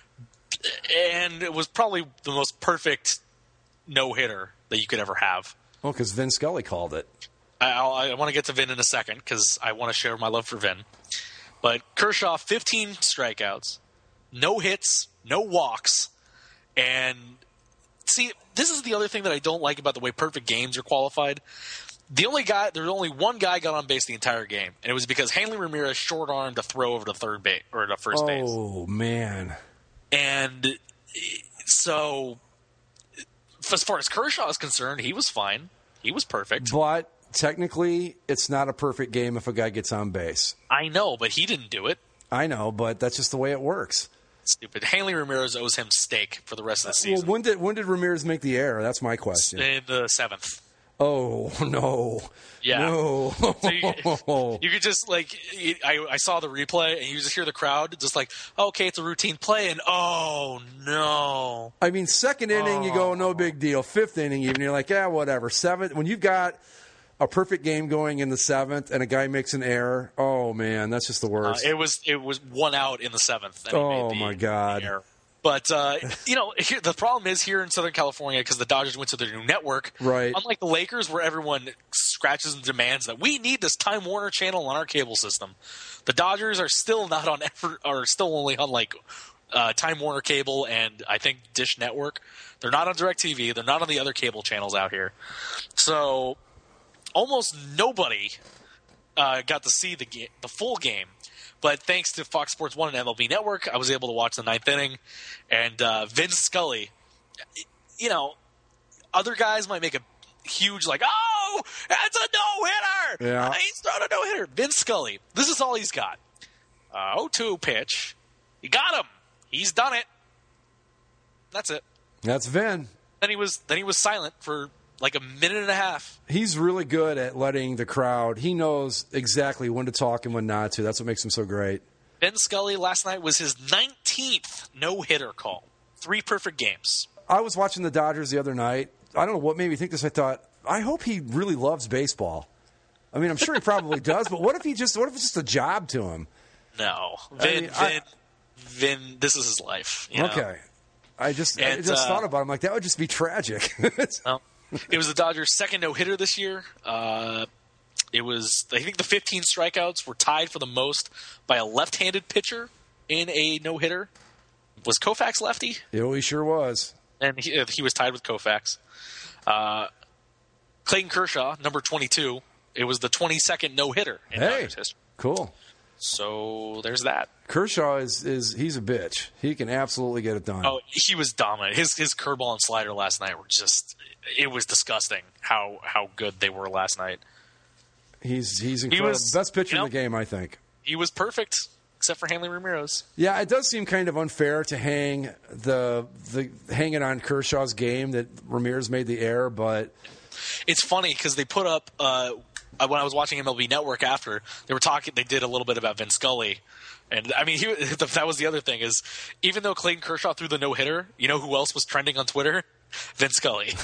and it was probably the most perfect no-hitter that you could ever have. Well, because Vin Scully called it. I, I, I want to get to Vin in a second because I want to share my love for Vin. But Kershaw, fifteen strikeouts, no hits, no walks, and see, this is the other thing that I don't like about the way perfect games are qualified. The only guy, there's only one guy got on base the entire game, and it was because Hanley Ramirez short-armed a throw over to third base or to first base. Oh, man. And so, as far as Kershaw is concerned, he was fine. He was perfect. But technically, it's not a perfect game if a guy gets on base. I know, but he didn't do it. I know, but that's just the way it works. Stupid. Hanley Ramirez owes him steak for the rest of the Well, season. when did when did Ramirez make the error? That's my question. In the seventh. Oh, no. Yeah. No. So you, you could just, like, you- I, I saw the replay, and you just hear the crowd just like, okay, it's a routine play, and oh, no. I mean, second inning, you go, no big deal. Fifth inning, even, you're like, yeah, whatever. Seventh, when you've got a perfect game going in the seventh and a guy makes an error, oh, man, that's just the Uh, worst. it was it was one out in the seventh. And he Oh, made the, my God. the error. But, uh, you know, here, the problem is here in Southern California, because the Dodgers went to their new network. Right. Unlike the Lakers, where everyone scratches and demands that we need this Time Warner channel on our cable system, the Dodgers are still not on effort, are still only on like uh, Time Warner cable and I think Dish Network. They're not on DirecTV. They're not on the other cable channels out here. So almost nobody uh, got to see the ga- the full game. But thanks to Fox Sports one and M L B Network, I was able to watch the ninth inning. And uh, Vince Scully, you know, other guys might make a huge, like, oh, that's a no-hitter. Yeah. He's thrown a no-hitter. Vince Scully, this is all he's got. Uh, oh two pitch. He got him. He's done it. That's it. That's Vin. Then he was then he was silent for like a minute and a half. He's really good at letting the crowd. He knows exactly when to talk and when not to. That's what makes him so great. Vin Scully last night was his nineteenth no-hitter call. Three perfect games. I was watching the Dodgers the other night. I don't know what made me think this. I thought, I hope he really loves baseball. I mean, I'm sure he probably does, but what if he just what if it's just a job to him? No. Vin I mean, Vin I, Vin this is his life. You know? Okay. I just and, I just uh, thought about it. I'm like, that would just be tragic. Well, it was the Dodgers' second no-hitter this year. Uh, it was, I think the fifteen strikeouts were tied for the most by a left-handed pitcher in a no-hitter. Was Koufax lefty? Yeah, he sure was. And he, he was tied with Koufax. Uh, Clayton Kershaw, number twenty-two. It was the twenty-second no-hitter in Hey, Dodgers history. Cool. So there's that. Kershaw is, is he's a bitch. He can absolutely get it done. Oh, he was dominant. His his curveball and slider last night were just it was disgusting how how good they were last night. He's he's incredible. was, Best pitcher you know, in the game, I think. He was perfect, except for Hanley Ramirez. Yeah, it does seem kind of unfair to hang the the hang it on Kershaw's game that Ramirez made the error, but It's funny because they put up uh, when I was watching M L B Network after they were talking. They did a little bit about Vin Scully, and I mean he, that was the other thing is even though Clayton Kershaw threw the no hitter, you know who else was trending on Twitter? Vin Scully.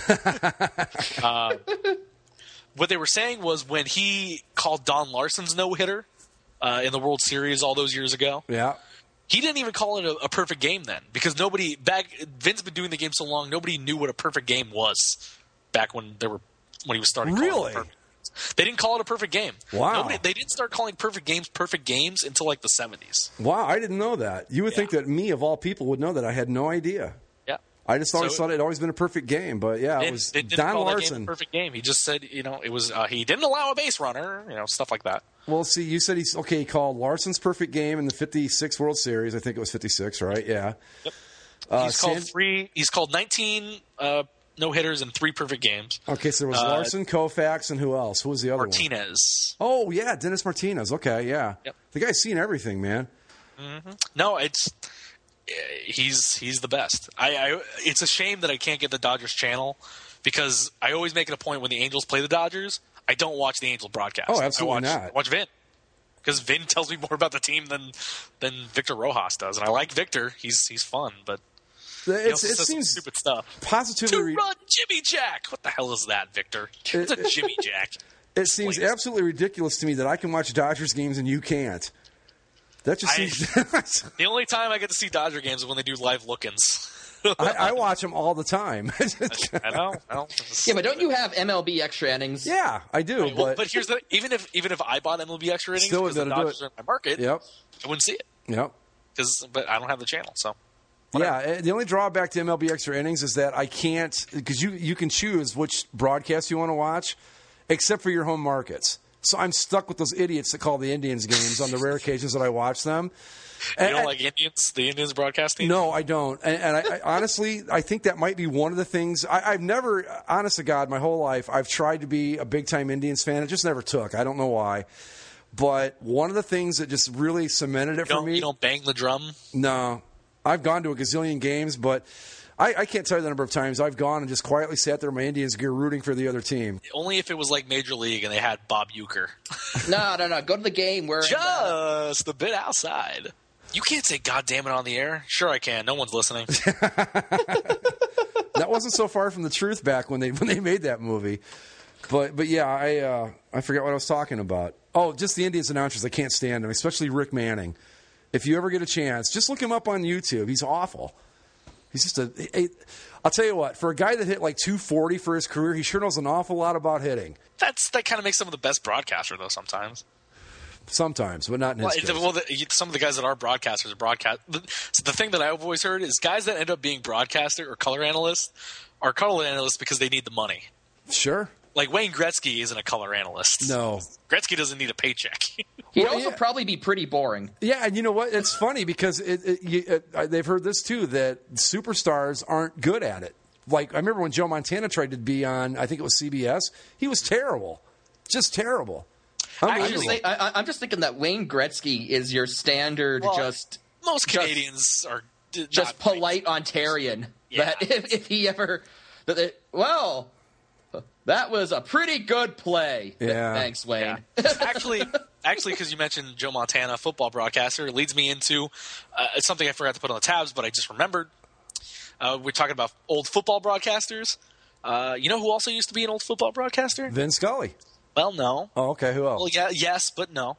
uh, what they were saying was when he called Don Larson's no hitter uh, in the World Series all those years ago. yeah. He didn't even call it a, a perfect game then because nobody back. Vin's been doing the game so long, nobody knew what a perfect game was back when they were when he was starting. Really? Calling it they didn't call it a perfect game. Wow. Nobody, they didn't start calling perfect games perfect games until like the seventies. Wow, I didn't know that. You would Yeah. think that me, of all people, would know that. I had no idea. Yeah. I just always So- thought it had always been a perfect game, but yeah, it Vin, was Vin didn't Don call that game Larson. a perfect game. He just said, you know, it was uh, he didn't allow a base runner, you know, stuff like that. Well, see, you said he's okay. He called Larson's perfect game in the fifty-six World Series. I think it was fifty-six, right? Yeah. Yep. Uh, he's called San- three. He's called nineteen uh, no hitters and three perfect games. Okay, so there was Uh, Larson, Koufax, and who else? Who was the other Martinez. one? Oh, yeah, Dennis Martinez. Okay, yeah. Yep. The guy's seen everything, man. No, it's he's he's the best. I, I it's a shame that I can't get the Dodgers channel because I always make it a point when the Angels play the Dodgers, I don't watch the Angels broadcast. Oh, absolutely I watch, not. I watch Vin because Vin tells me more about the team than than Victor Rojas does, and I like Victor. He's he's fun, but he It's, also it says some seems stupid stuff. positively. To Re- run Jimmy Jack. What the hell is that, Victor? It's a Jimmy Jack. it seems Please. absolutely ridiculous to me that I can watch Dodgers games and you can't. That just I- seems. The only time I get to see Dodger games is when they do live look-ins. I, I watch them all the time. I know. I Yeah, but don't you have M L B extra innings? yeah, I do. Right, well, but, but here's the even if even if I bought M L B extra innings Still because the wouldn't do Dodgers it. are in my market, yep, I wouldn't see it yep. because but I don't have the channel. So Yeah, eh, the only drawback to M L B Extra Innings is that I can't because you you can choose which broadcast you want to watch, except for your home markets. So I'm stuck with those idiots that call the Indians games on the rare occasions that I watch them. you And- don't like Indians, the Indians broadcasting? No, I don't. And, and I, I honestly, I think that might be one of the things. I, I've never, honest to God, my whole life, I've tried to be a big time Indians fan. It just never took. I don't know why. But one of the things that just really cemented it You for don't, me. you don't bang the drum. No, I've gone to a gazillion games, but I, I can't tell you the number of times I've gone and just quietly sat there in my Indians gear rooting for the other team. Only if it was like Major League and they had Bob Uecker. No, no, no. Go to the game where uh, Just a bit outside. You can't say "God damn it" on the air. Sure, I can. No one's listening. That wasn't so far from the truth back when they when they made that movie. But but yeah, I uh, I forgot what I was talking about. Oh, just the Indians announcers. I can't stand them, especially Rick Manning. If you ever get a chance, just look him up on YouTube. He's awful. He's just a, a – I'll tell you what, for a guy that hit like two forty for his career, he sure knows an awful lot about hitting. That's That kind of makes some of the best broadcaster, though, sometimes. Sometimes, but not in his well, case. Well, the, some of the guys that are broadcasters are broadcast. The, so the thing that I've always heard is guys that end up being broadcaster or color analysts are color analysts because they need the money. Sure. Like Wayne Gretzky isn't a color analyst. No. Gretzky doesn't need a paycheck. He'd Well, also yeah. probably be pretty boring. Yeah, and you know what? It's funny because it, it, you, it, they've heard this too, that superstars aren't good at it. Like, I remember when Joe Montana tried to be on, I think it was C B S, he was terrible. Just terrible. I'm just, Actually- think, I, I'm just thinking that Wayne Gretzky is your standard, Well, just Most just- Canadians are d- just not polite Ontarian. Yeah. That if, if he ever, that they, well, that was a pretty good play. Yeah. Thanks, Wayne. Yeah. actually, actually, because you mentioned Joe Montana, football broadcaster, it leads me into uh, something I forgot to put on the tabs, but I just remembered. Uh, we're talking about old football broadcasters. Uh, you know who also used to be an old football broadcaster? Vin Scully. Well, no. Oh, okay. Who else? Well, yeah, yes, but no.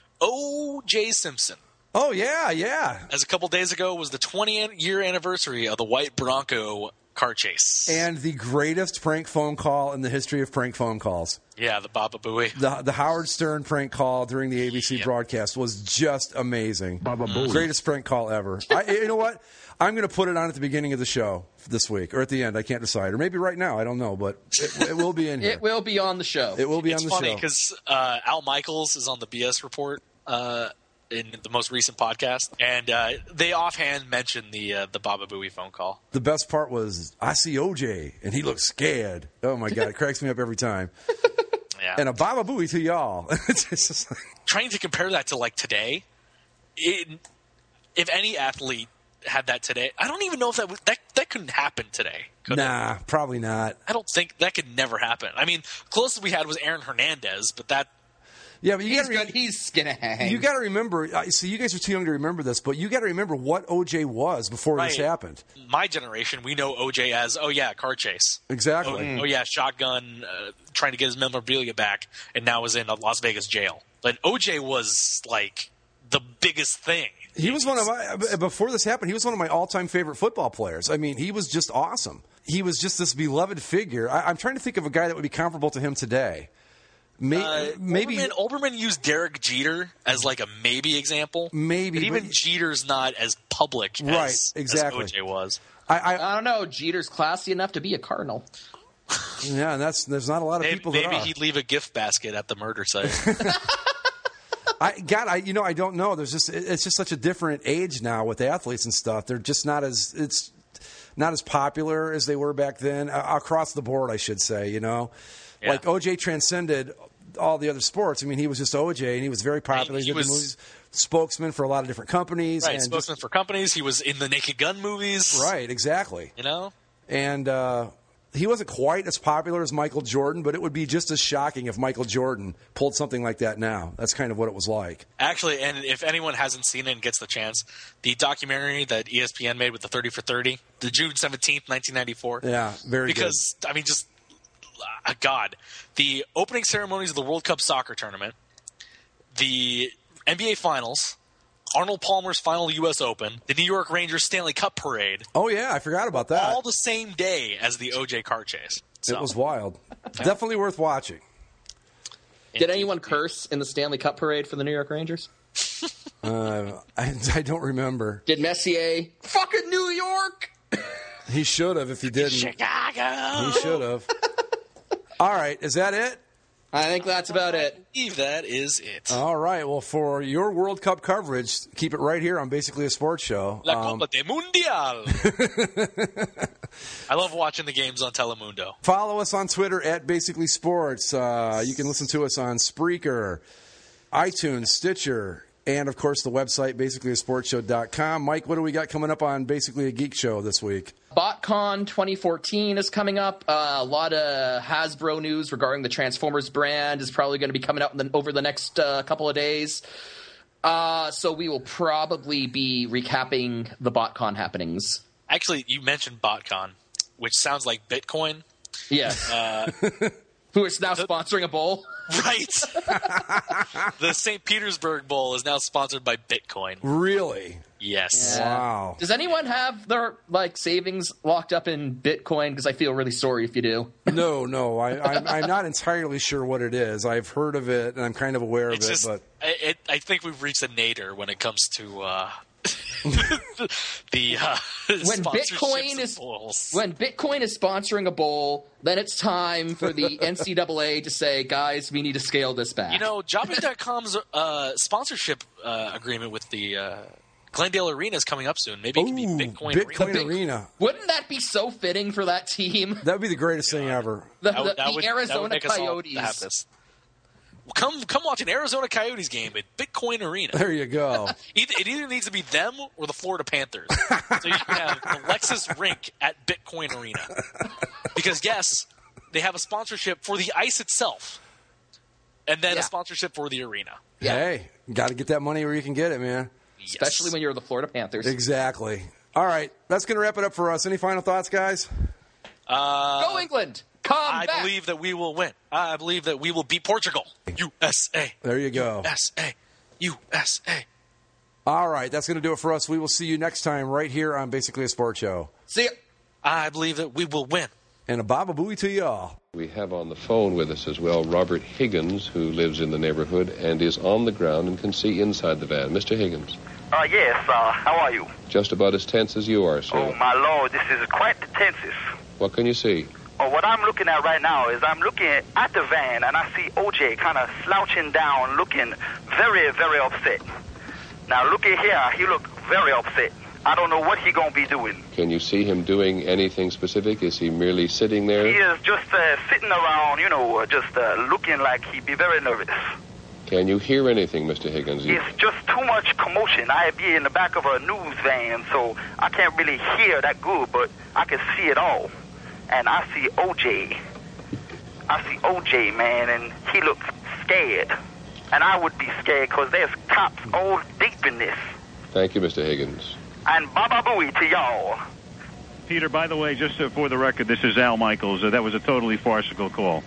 O J Simpson. Oh, yeah, yeah. As a couple days ago was the twentieth year anniversary of the White Bronco car chase. And the greatest prank phone call in the history of prank phone calls. Yeah, the Baba Booey. The the Howard Stern prank call during the A B C Yep. broadcast was just amazing. Baba Booey. Greatest prank call ever. I, you know what? I'm going to put it on at the beginning of the show this week, or at the end. I can't decide, or maybe right now. I don't know, but it, it will be in here. It will be on the show. It will be It's on the funny show. because uh, Al Michaels is on the B S report uh, in the most recent podcast, and uh, they offhand mentioned the uh, the Baba Booey phone call. The best part was I see O J and he looks scared. Oh my god, it cracks me up every time. Yeah. And a Baba Booey to y'all. It's just like, Trying to compare that to like today, it, if any athlete had that today, I don't even know if that would, that that couldn't happen today. Could it? nah, probably not. I don't think that could never happen. I mean, closest we had was Aaron Hernandez, but that Yeah, but you He's got to good. He's gonna hang. you got to remember. uh, See, you guys are too young to remember this, but you got to remember what O J was before this Right. happened. my generation we know O J as oh yeah, car chase. Exactly. Oh, oh yeah, shotgun, uh, trying to get his memorabilia back, and now is in a Las Vegas jail. But O J was like the biggest thing. He was one of my before this happened. He was one of my all-time favorite football players. I mean, he was just awesome. He was just this beloved figure. I, I'm trying to think of a guy that would be comparable to him today. May, Uh, maybe Olbermann, Olbermann used Derek Jeter as like a maybe example. Maybe, but even but- Jeter's not as public Right, as, exactly. as O J was. I, I, I don't know. Jeter's classy enough to be a Cardinal. yeah, and that's there's not a lot of Maybe, people maybe that are. he'd leave a gift basket at the murder site. I God, I you know I don't know. There's just it's just such a different age now with athletes and stuff. They're just not as it's not as popular as they were back then uh, across the board. I should say, you know, Yeah. like O J transcended all the other sports. I mean, he was just O J, and he was very popular. He He, did was- the movies, spokesman for a lot of different companies. Right, and spokesman for companies. He was in the Naked Gun movies. just, right, exactly. You know? And uh, he wasn't quite as popular as Michael Jordan, but it would be just as shocking if Michael Jordan pulled something like that now. That's kind of what it was like. Actually, and if anyone hasn't seen it and gets the chance, the documentary that E S P N made with the thirty for thirty, the June seventeenth, nineteen ninety-four. Yeah, very good. Because, I mean, just, uh, God, the opening ceremonies of the World Cup soccer tournament, the N B A Finals, Arnold Palmer's final U S Open, the New York Rangers Stanley Cup parade, Oh yeah, I forgot about that. all the same day as the O J car chase. So, It was wild. Definitely worth watching. Did anyone curse in the Stanley Cup parade for the New York Rangers? Uh, I, I don't remember. Did Messier fucking New York? He should have if he didn't. Chicago! He should have. All right, is that it? I think that's about it. Eve, that is it. All right. Well, for your World Cup coverage, keep it right here on Basically a Sports Show. La Um, Copa de Mundial. I love watching the games on Telemundo. Follow us on Twitter at Basically Sports. Uh, you can listen to us on Spreaker, iTunes, Stitcher, and, of course, the website, basically a sports show dot com. Mike, what do we got coming up on Basically a Geek Show this week? BotCon twenty fourteen is coming up. Uh, a lot of Hasbro news regarding the Transformers brand is probably going to be coming out in the, over the next uh, couple of days. Uh, so we will probably be recapping the BotCon happenings. Actually, you mentioned BotCon, which sounds like Bitcoin. Yes. Uh, Who is now sponsoring a bowl. Right. The Saint Petersburg Bowl is now sponsored by Bitcoin. Really? Yes. Yeah. Wow. Does anyone have their like savings locked up in Bitcoin? Because I feel really sorry if you do. No, no. I, I'm, I'm not entirely sure what it is. I've heard of it, and I'm kind of aware It's of just, it. But I, it, I think we've reached a nadir when it comes to uh, the uh, When Bitcoin is bowls. when Bitcoin is sponsoring a bowl, then it's time for the N C double A to say, guys, we need to scale this back. You know, Jobbing dot com's uh, sponsorship uh, agreement with the uh, Glendale Arena is coming up soon. Maybe it can be Ooh, Bitcoin, Bitcoin Arena. Arena. Wouldn't that be so fitting for that team? That would be the greatest thing ever. The, That would- the, that the would- that would Arizona make us all Coyotes. have this. Well, come, come watch an Arizona Coyotes game at Bitcoin Arena. There you go. Either, it either needs to be them or the Florida Panthers. So you can have the Lexus Rink at Bitcoin Arena. Because, yes, they have a sponsorship for the ice itself, and then Yeah. a sponsorship for the arena. Yeah. Hey, got to get that money where you can get it, man. Especially Yes. when you're the Florida Panthers. Exactly. All right, that's going to wrap it up for us. Any final thoughts, guys? Go England! Come I back! believe that we will win. I believe that we will beat Portugal. U S A. There you go. U S A. U S A. All right, that's going to do it for us. We will see you next time right here on Basically a Sports Show. See ya. I believe that we will win. And a baba booey to y'all. We have on the phone with us as well Robert Higgins, who lives in the neighborhood and is on the ground and can see inside the van. Mister Higgins. Uh, yes, uh, how are you? Just about as tense as you are, sir. Oh, my Lord, this is quite the tenses. What can you see? Oh, what I'm looking at right now is I'm looking at the van, and I see O J kind of slouching down, looking very, very upset. Now, look at here. He look very upset. I don't know what he going to be doing. Can you see him doing anything specific? Is he merely sitting there? He is just uh, sitting around, you know, uh, just uh, looking like he be very nervous. Can you hear anything, Mister Higgins? You... It's just too much commotion. I be in the back of a news van, so I can't really hear that good, but I can see it all. And I see O J. I see O J, man, and he looks scared. And I would be scared because there's cops all deep in this. Thank you, Mister Higgins. And baba booey to y'all. Peter, by the way, just uh, for the record, this is Al Michaels. Uh, that was a totally farcical call.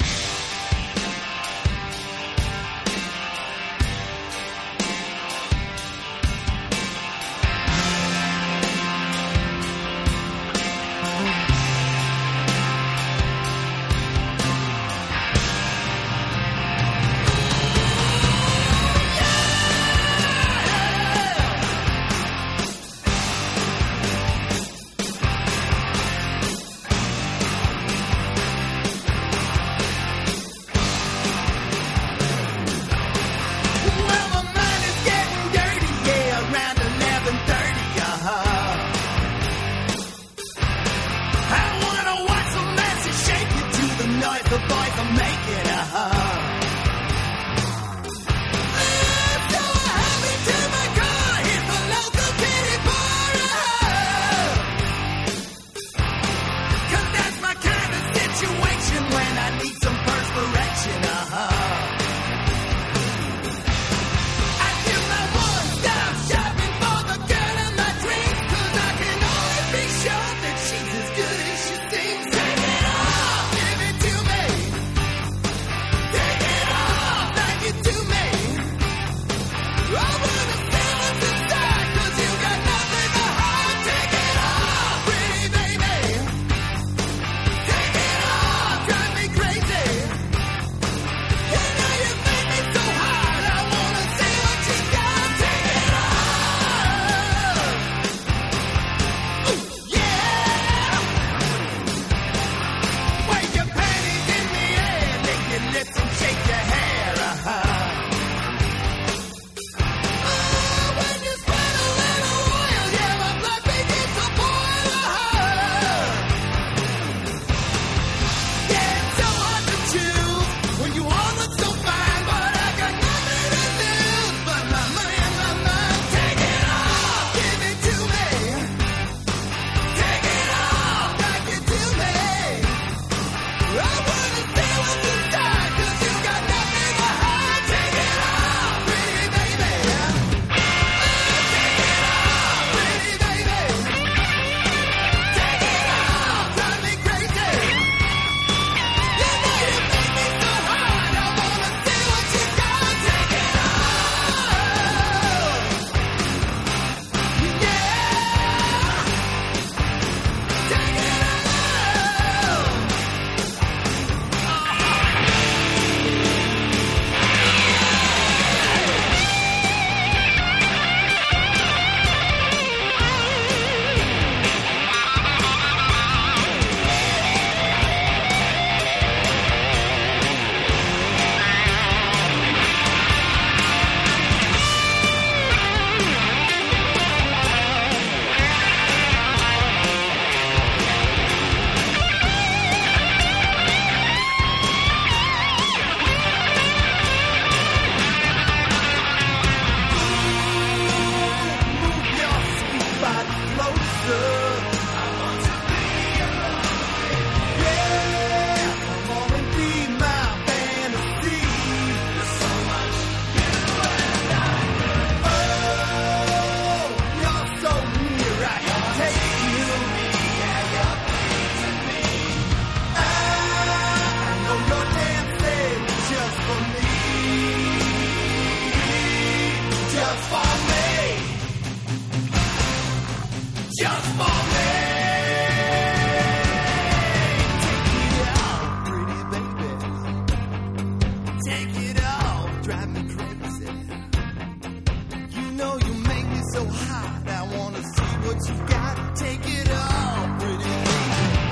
what you got, take it all, pretty please.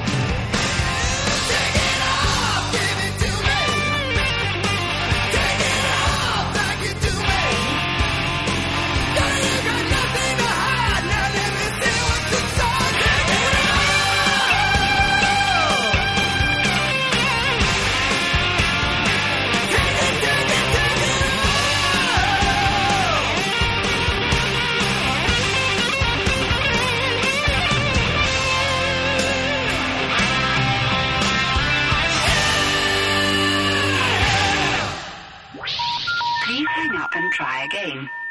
Take it all, give it to me. Take it all, like it to me. Now you got nothing to hide, now let me see what's inside. Take it Please hang up and try again.